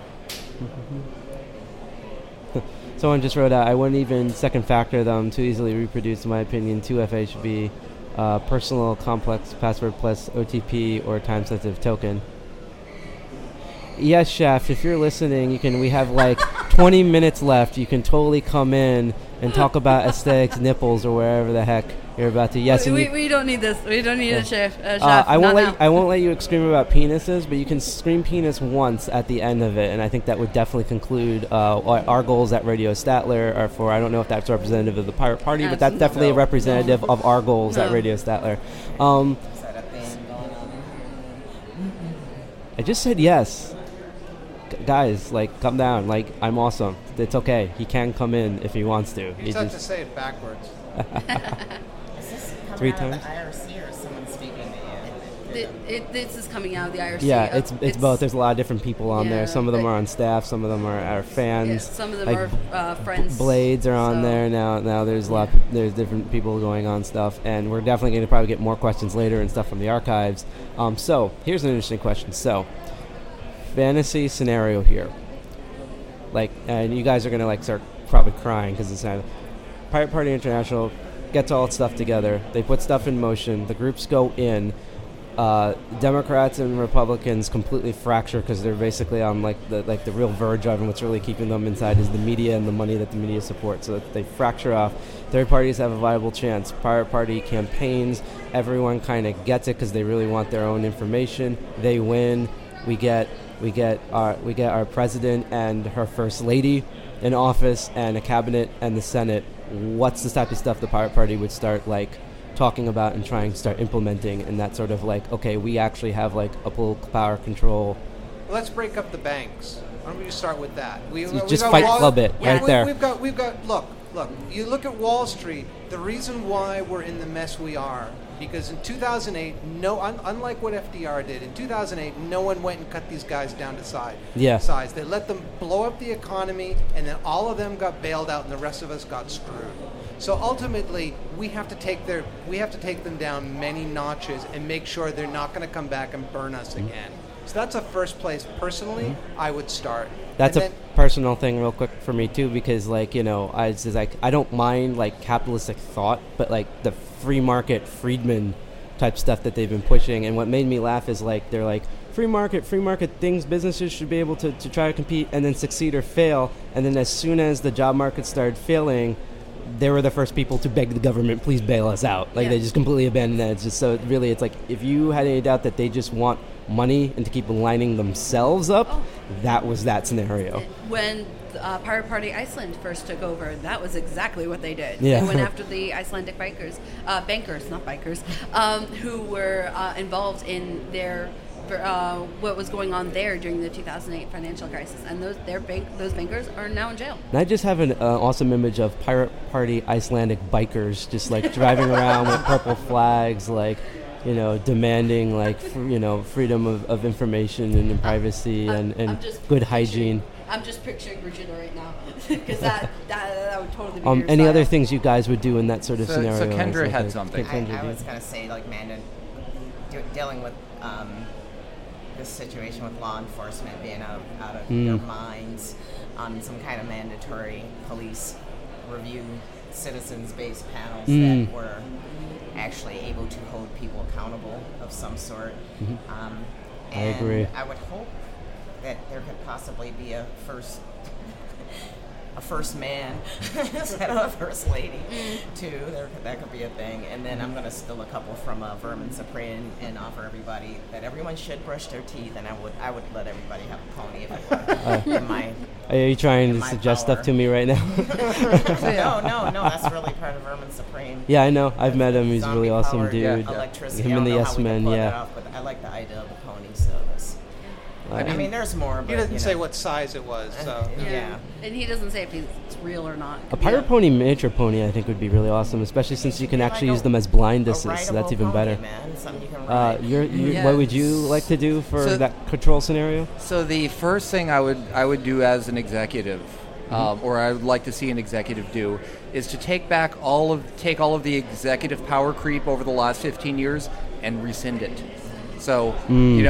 Someone just wrote out, I wouldn't even second factor them too easily reproduce, in my opinion. 2FA should be personal, complex password plus OTP or time-sensitive token. Yes, Shaft, if you're listening, we have 20 minutes left. You can totally come in and talk about aesthetics, nipples, or wherever the heck you're about to. Yes, we don't need this. We don't need a Shaft. I won't let you scream about penises, but you can scream penis once at the end of it, and I think that would definitely conclude our goals at Radio Statler are for. I don't know if that's representative of the Pirate Party, but that's definitely a representative of our goals at Radio Statler. Is that a thing going on? I just said yes. Guys, come down. I'm awesome. It's okay. He can come in if he wants to. You just have to say it backwards. Is this coming 3 out times? of the IRC or is someone speaking to you? This is coming out of the IRC. Yeah, it's both. There's a lot of different people on there. Some of them but- are on staff. Some of them are fans. Yeah, some of them are friends. Blades are on So- there now. There's a lot. There's different people going on stuff, and we're definitely going to probably get more questions later and stuff from the archives. So here's an interesting question. So, fantasy scenario here. And you guys are going to start probably crying because it's not. Pirate Party International gets all its stuff together. They put stuff in motion. The groups go in. Democrats and Republicans completely fracture because they're basically on the real verge of, and what's really keeping them inside is the media and the money that the media supports. So that they fracture off. Third parties have a viable chance. Pirate Party campaigns, everyone kind of gets it because they really want their own information. They win. We get our president and her first lady in office, and a cabinet and the Senate. What's the type of stuff the Pirate Party would start talking about and trying to start implementing, and that sort of okay, we actually have a political power control. Let's break up the banks. Why don't we just start with that? Just Fight Club it right there. We've got. Look. You look at Wall Street. The reason why we're in the mess we are, because in 2008, unlike what FDR did, in 2008, no one went and cut these guys down to size. They let them blow up the economy, and then all of them got bailed out, and the rest of us got screwed. So ultimately, we have to take them down many notches and make sure they're not going to come back and burn us again. So that's a first place. Personally, I would start. That's a personal thing, real quick for me too, because I don't mind capitalistic thought, but the free market Friedman type stuff that they've been pushing. And what made me laugh is they're free market things, businesses should be able to try to compete and then succeed or fail. And then as soon as the job market started failing, they were the first people to beg the government, please bail us out. They just completely abandoned that. It's just so really, it's if you had any doubt that they just want money and to keep lining themselves up, that was that scenario. When Pirate Party Iceland first took over, that was exactly what they did. Yeah. They went after the Icelandic bankers, who were involved in their what was going on there during the 2008 financial crisis, and those bankers are now in jail. And I just have an awesome image of Pirate Party Icelandic bikers just driving around with purple flags, demanding freedom of information and privacy and good hygiene. I'm just picturing Virginia right now, because that would totally be your any style. other things you guys would do in that sort of scenario? So Kendra had something. I was going to say, dealing with this situation with law enforcement being out of their minds, some kind of mandatory police review, citizens-based panels that were actually able to hold people accountable of some sort. I agree. I would hope that there could possibly be a first man instead of a first lady too. That could be a thing. And then I'm going to steal a couple from Vermin Supreme and offer everybody that everyone should brush their teeth, and I would let everybody have a pony if it were in my. Are you trying to suggest power. stuff to me right now? No, that's really part of Vermin Supreme. Yeah, I know. I've met him. He's a really awesome dude. Electricity. Him and the Yes Men, yeah. But I like the idea of the pony, so this. I mean, there's more. But, he doesn't say what size it was, so. Yeah. And he doesn't say if it's real or not. A pirate pony, miniature pony, I think would be really awesome, especially since you can actually use them as blinduses, so that's even better. Man. Something you can ride. What would you like to do for that control scenario? So the first thing I would do as an executive, or I would like to see an executive do, is to take all of the executive power creep over the last 15 years and rescind it. So we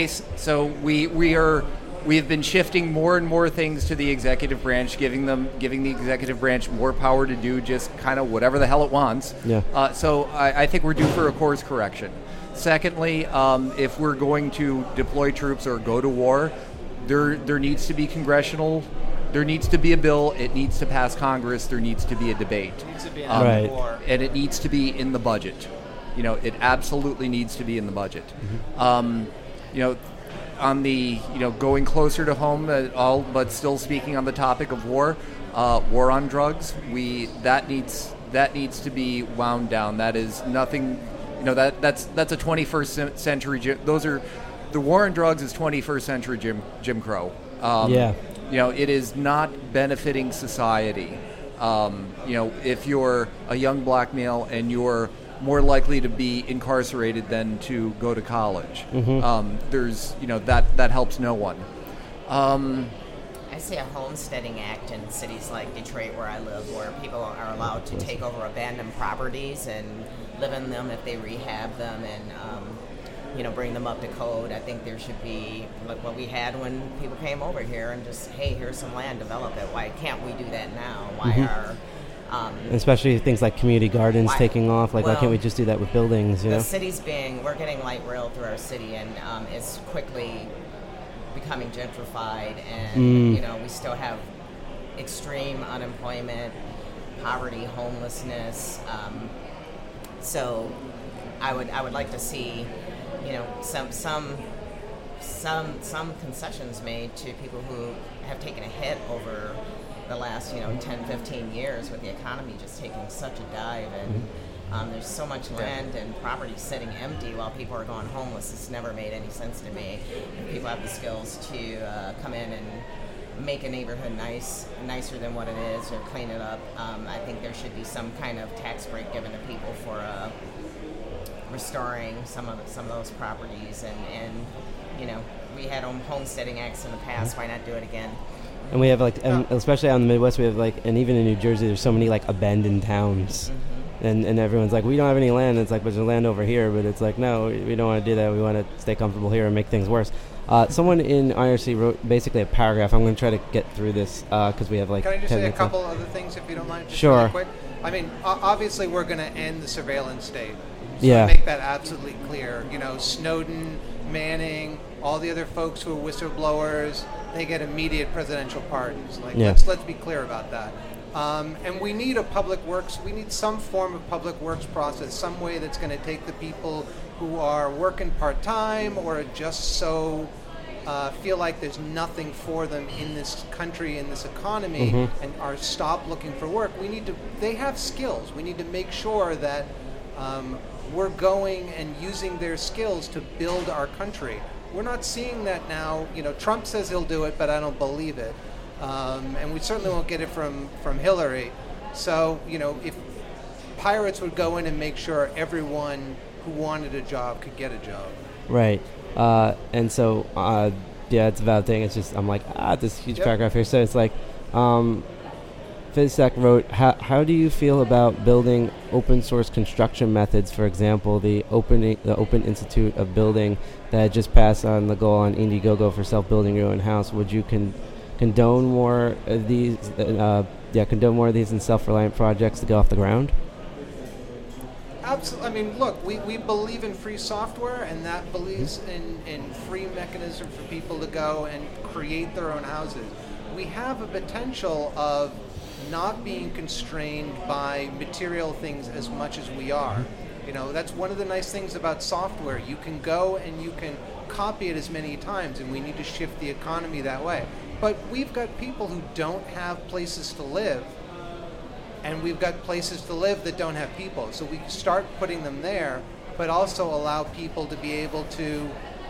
have been shifting more and more things to the executive branch, giving the executive branch more power to do just kind of whatever the hell it wants. Yeah. So I think we're due for a course correction. Secondly, if we're going to deploy troops or go to war, there needs to be congressional. There needs to be a bill. It needs to pass Congress. There needs to be a debate. It needs to be war. And it needs to be in the budget. It absolutely needs to be in the budget. On the going closer to home, but still speaking on the topic of war on drugs, that needs to be wound down. That is nothing. That's a 21st century. The war on drugs is 21st century Jim Crow. It is not benefiting society. If you're a young black male and you're more likely to be incarcerated than to go to college. There's, that helps no one. I see a homesteading act in cities like Detroit, where I live, where people are allowed to take over abandoned properties and live in them if they rehab them and, bring them up to code. I think there should be like what we had when people came over here and just, hey, here's some land, develop it. Why can't we do that now? Why are Especially things like community gardens taking off. Like, why can't we just do that with buildings? You know, we're getting light rail through our city, and it's quickly becoming gentrified, and we still have extreme unemployment, poverty, homelessness. So I would like to see, some concessions made to people who have taken a hit over the last 10, 15 years with the economy just taking such a dive, and there's so much land and property sitting empty while people are going homeless. It's never made any sense to me. If people have the skills to come in and make a neighborhood nicer than what it is, or clean it up, I think there should be some kind of tax break given to people for restoring some of those properties, and we had homesteading acts in the past. Why not do it again? And we have especially out in the Midwest, we have and even in New Jersey, there's so many abandoned towns, and everyone's like, we don't have any land. It's like, but there's land over here. But it's like, no, we don't want to do that. We want to stay comfortable here and make things worse. Someone in IRC wrote basically a paragraph. I'm going to try to get through this because we have Can I just 10 say a minutes couple other things, if you don't mind? Just Sure. Really quick. I mean, obviously, we're going to end the surveillance state. So Yeah. make that absolutely clear. Snowden, Manning, all the other folks who are whistleblowers, they get immediate presidential pardons. Let's be clear about that. And we need we need some form of public works process, some way that's going to take the people who are working part-time or just so feel like there's nothing for them in this country, in this economy, and are stop looking for work. They have skills. We need to make sure that we're going and using their skills to build our country. We're not seeing that now. Trump says he'll do it, but I don't believe it. And we certainly won't get it from Hillary. So, if pirates would go in and make sure everyone who wanted a job could get a job. Right. And so, it's a valid thing. It's just, I'm like, this huge paragraph here. So it's like, Fizsec wrote, how do you feel about building open source construction methods? For example, the Open Institute of Building that just passed on the goal on Indiegogo for self-building your own house. Would you condone more of these? Condone more of these and self-reliant projects to get off the ground? Absolutely. I mean, look, we believe in free software, and that believes in free mechanism for people to go and create their own houses. We have a potential of not being constrained by material things as much as we are. That's one of the nice things about software. You can go and you can copy it as many times, and we need to shift the economy that way. But we've got people who don't have places to live, and we've got places to live that don't have people. So we start putting them there, but also allow people to be able to,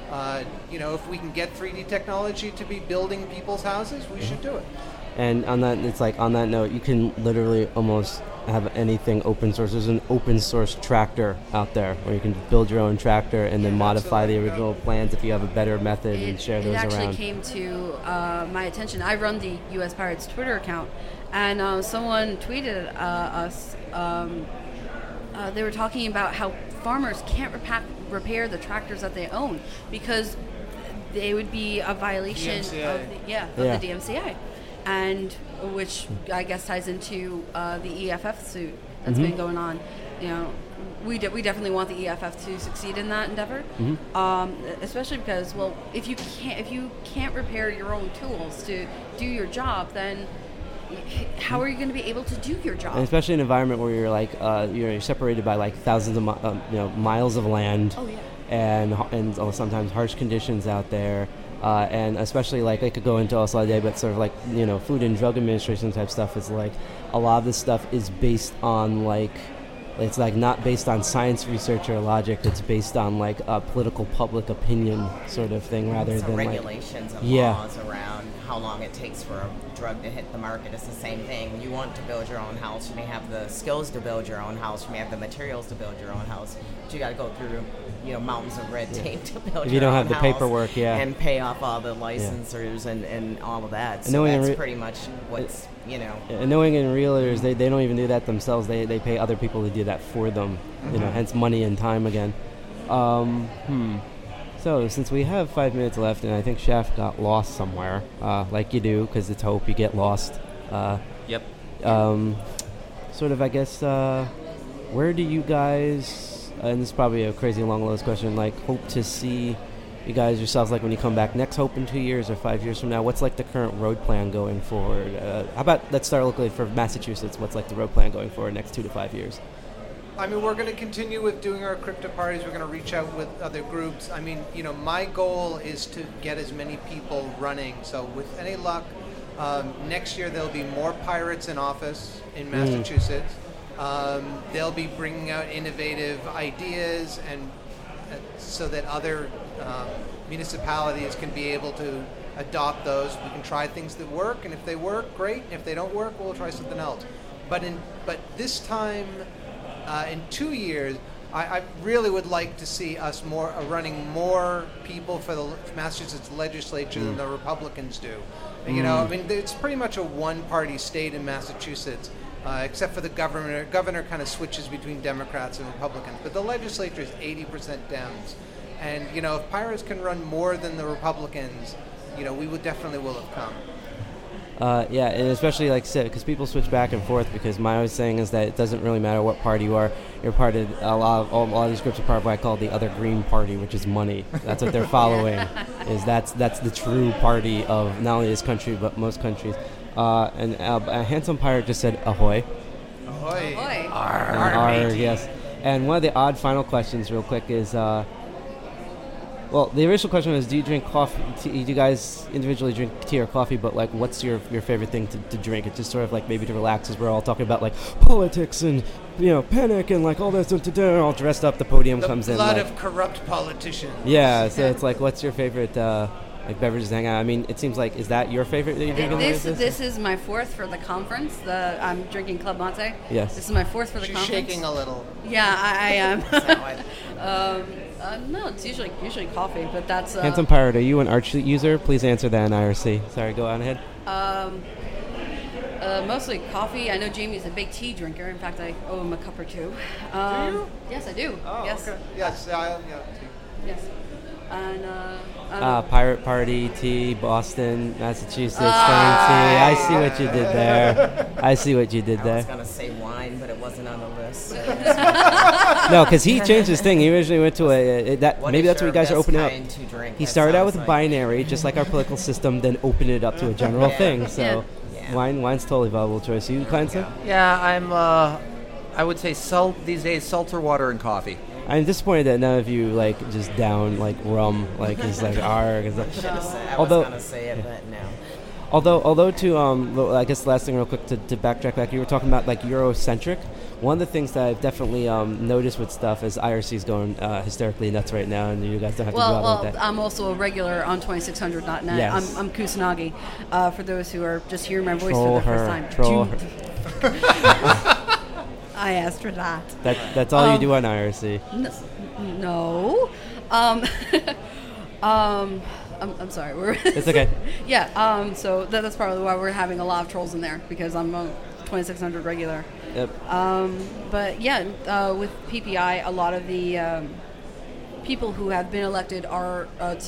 if we can get 3D technology to be building people's houses, we should do it. And on that, it's like, on that note, you can literally almost have anything open source. There's an open source tractor out there where you can build your own tractor and then modify the original plans if you have a better method and share those around. It actually came to my attention. I run the U.S. Pirates Twitter account, and someone tweeted us. They were talking about how farmers can't repair the tractors that they own because they would be a violation of the DMCA. And which I guess ties into the EFF suit that's been going on. We definitely want the EFF to succeed in that endeavor, especially because, if you can't repair your own tools to do your job, then how are you going to be able to do your job? And especially in an environment where you're you're separated by thousands of miles of land, and sometimes harsh conditions out there. And especially I could go into also all day, but sort of Food and Drug Administration type stuff is a lot of this stuff is based on it's not based on science research or logic. It's based on a political public opinion sort of thing rather than regulations and laws around how long it takes for a drug to hit the market. It's the same thing. You want to build your own house. You may have the skills to build your own house. You may have the materials to build your own house. But you got to go through mountains of red tape to build your own house. If you don't have the paperwork, and pay off all the licensors and all of that. So that's pretty much what's And knowing in realtors, they don't even do that themselves. They pay other people to do that for them. Hence money and time again. So since we have 5 minutes left, and I think Chef got lost somewhere, like you do, because it's hope you get lost. Yep. sort of, I guess, where do you guys, and this is probably a crazy long list question, like, hope to see you guys yourselves, like, when you come back next, hope in 2 years or 5 years from now? What's, like, the current road plan going forward? How about, let's start locally for Massachusetts. What's, like, the road plan going forward next 2 to 5 years? I mean, we're going to continue with doing our crypto parties. We're going to reach out with other groups. I mean, my goal is to get as many people running. So with any luck, next year there'll be more pirates in office in Massachusetts. They'll be bringing out innovative ideas, and so that other municipalities can be able to adopt those. We can try things that work, and if they work, great. If they don't work, we'll try something else. But this time, in 2 years, I really would like to see us running more people for the Massachusetts legislature than the Republicans do. I mean, it's pretty much a one-party state in Massachusetts, except for the governor. Governor kind of switches between Democrats and Republicans, but the legislature is 80% Dems. And if pirates can run more than the Republicans, we definitely will have come. Yeah, and especially, like I said, because people switch back and forth, because my always saying is that it doesn't really matter what party you are. You're part of a lot of these groups are part of what I call the other green party, which is money. That's what they're following. That's the true party of not only this country but most countries. And a handsome pirate just said ahoy. Ahoy. Ahoy. Arr, yes. And one of the odd final questions, real quick, is. Well, the original question was, do you drink coffee? Do you guys individually drink tea or coffee? But, like, what's your favorite thing to drink? It's just sort of like maybe to relax, as we're all talking about, like, politics and, panic and, like, all this, all dressed up. The podium comes in. The blood like, of corrupt politicians. Yeah, so it's like, what's your favorite, beverages to hang out? I mean, it seems like, is that your favorite that you drink? This is my fourth for the conference. I'm drinking Club Mate. Yes. This is my fourth for the She's conference. shaking a little. Yeah, I am. No, it's usually coffee, but that's... Handsome Pirate, are you an Archsheet user? Please answer that in IRC. Sorry, go on ahead. Mostly coffee. I know Jamie's a big tea drinker. In fact, I owe him a cup or two. Do you? Yes, I do. Oh, yes. okay. Yes, tea. Yes. And Pirate Party, tea, Boston, Massachusetts, tea. I see what you did there. I was going to say wine, but it wasn't on the list. No, because he changed his thing. He originally went to maybe that's what you guys are opening up. He started out with a binary, just like our political system, then opened it up to a general thing. So wine's totally a valuable choice. You, Clancy? Yeah, I would say these days, seltzer water and coffee. I'm disappointed that none of you just down rum. He's like arg. I was going to say it, but no. Although I guess the last thing real quick to backtrack back, you were talking about Eurocentric. One of the things that I've definitely noticed with stuff is IRC's going hysterically nuts right now, and you guys don't have to go out with that. I'm also a regular on 2600.net. Yes. I'm Kusanagi. For those who are just hearing my voice Troll for the her. first time. Troll her. I asked her that. That's all you do on IRC. No. I'm sorry. It's okay. Yeah. So that's probably why we're having a lot of trolls in there, because I'm a 2600 regular. Yep. But yeah, with PPI, a lot of the people who have been elected are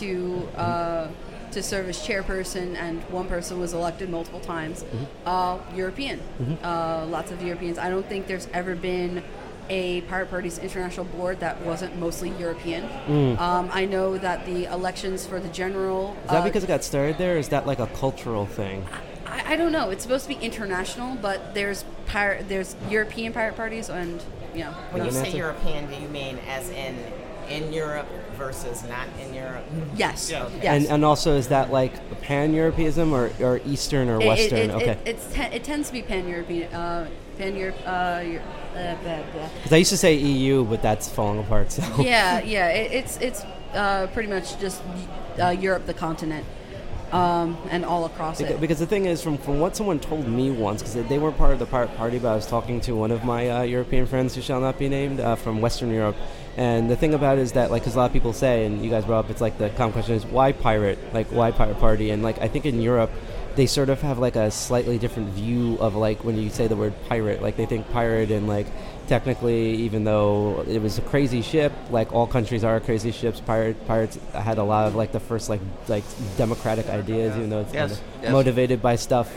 to serve as chairperson, and one person was elected multiple times. European. Lots of Europeans. I don't think there's ever been a Pirate Party's international board that wasn't mostly European. I know that the elections for the general... Is that because it got started there, or is that like a cultural thing? I don't know. It's supposed to be international, but there's European Pirate Parties, and When you say European, do you mean as in Europe versus not in Europe? Yes. Yeah. Okay. Yes. And also, is that like pan-Europeism or Eastern or Western? It tends to be pan-European. Because I used to say EU, but that's falling apart. So it's pretty much just Europe, the continent, and all across it. Because the thing is, from what someone told me once, because they weren't part of the Pirate Party, but I was talking to one of my European friends who shall not be named from Western Europe. And the thing about it is that, because a lot of people say, and you guys brought up, it's like the common question is, why pirate? Why Pirate Party? And I think in Europe, they sort of have a slightly different view of when you say the word pirate. They think pirate and technically, even though it was a crazy ship, all countries are crazy ships, pirates had a lot of the first democratic ideas, even though it's motivated by stuff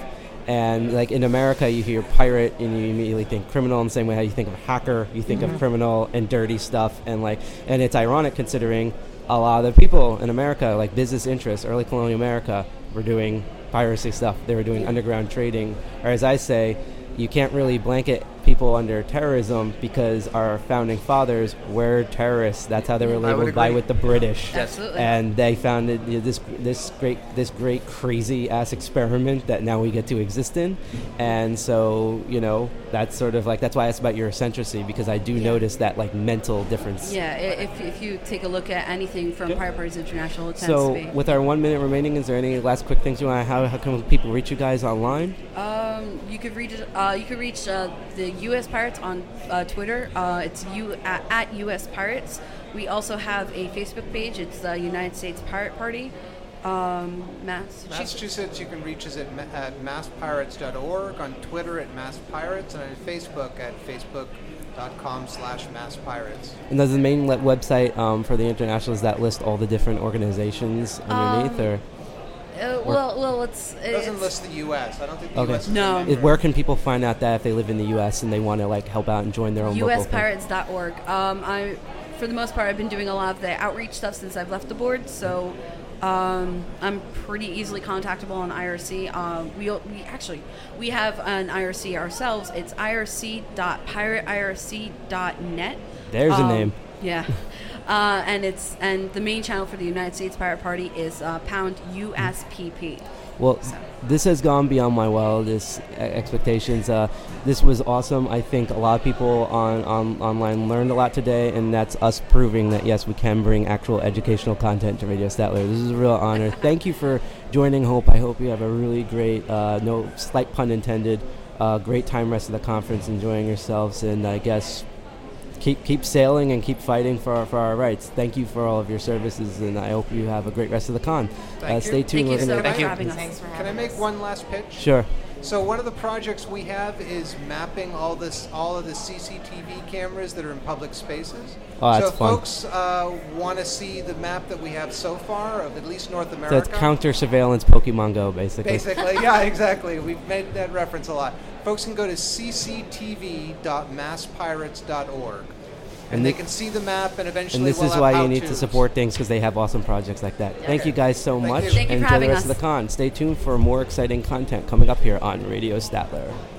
And like in America, you hear pirate and you immediately think criminal in the same way how you think of hacker, you think of criminal and dirty stuff. And it's ironic considering a lot of the people in America, like business interests, early colonial America, were doing piracy stuff. They were doing underground trading. Or as I say, you can't really blanket people under terrorism because our founding fathers were terrorists. That's how they were labeled by with the British. Absolutely. And they founded this great crazy ass experiment that now we get to exist in. And so that's sort of like, that's why I asked about your eccentricity, because I do notice that like mental difference. Yeah, if you take a look at anything from Pirate Parties International, it tends So to be. with our 1 minute remaining, is there any last quick things you want to, how can people reach you guys online? You could reach the U.S. Pirates on Twitter. It's at U.S. Pirates. We also have a Facebook page. It's the United States Pirate Party. Massachusetts, you can reach us at masspirates.org, on Twitter at masspirates, and on Facebook at facebook.com/masspirates. And does the main website for the international, does that list all the different organizations underneath, or? Well, It doesn't list the U.S. I don't think the Okay. U.S. is No. a member. Where can people find out that if they live in the U.S. and they want to like help out and join their own local thing? uspirates.org. For the most part, I've been doing a lot of the outreach stuff since I've left the board, so I'm pretty easily contactable on IRC. We have an IRC ourselves. It's irc.pirateirc.net. There's a name. Yeah. And the main channel for the United States Pirate Party is pound USPP. Well, this has gone beyond my wildest expectations. This was awesome. I think a lot of people online learned a lot today, and that's us proving that, yes, we can bring actual educational content to Radio Statler. This is a real honor. Thank you for joining, Hope. I hope you have a really great, no slight pun intended, great time rest of the conference, enjoying yourselves, and I guess keep sailing and keep fighting for our rights. Thank you for all of your services, and I hope you have a great rest of the con. Thank you. Stay tuned. Thank you so much Thank for you. having us. Thanks for Can having I make us. one last pitch? Sure. So one of the projects we have is mapping all of the CCTV cameras that are in public spaces. Oh, that's so if fun. folks want to see the map that we have so far of at least North So America. it's counter surveillance Pokemon Go, basically. Basically, yeah, exactly. We've made that reference a lot. Folks can go to cctv.masspirates.org. And they can see the map, and eventually And this we'll is have why you need to how-tos. support things, because they have awesome projects like that. Thank Okay. you guys so Thank much. you. Thank you and for enjoy having the rest us. of the con. Stay tuned for more exciting content coming up here on Radio Statler.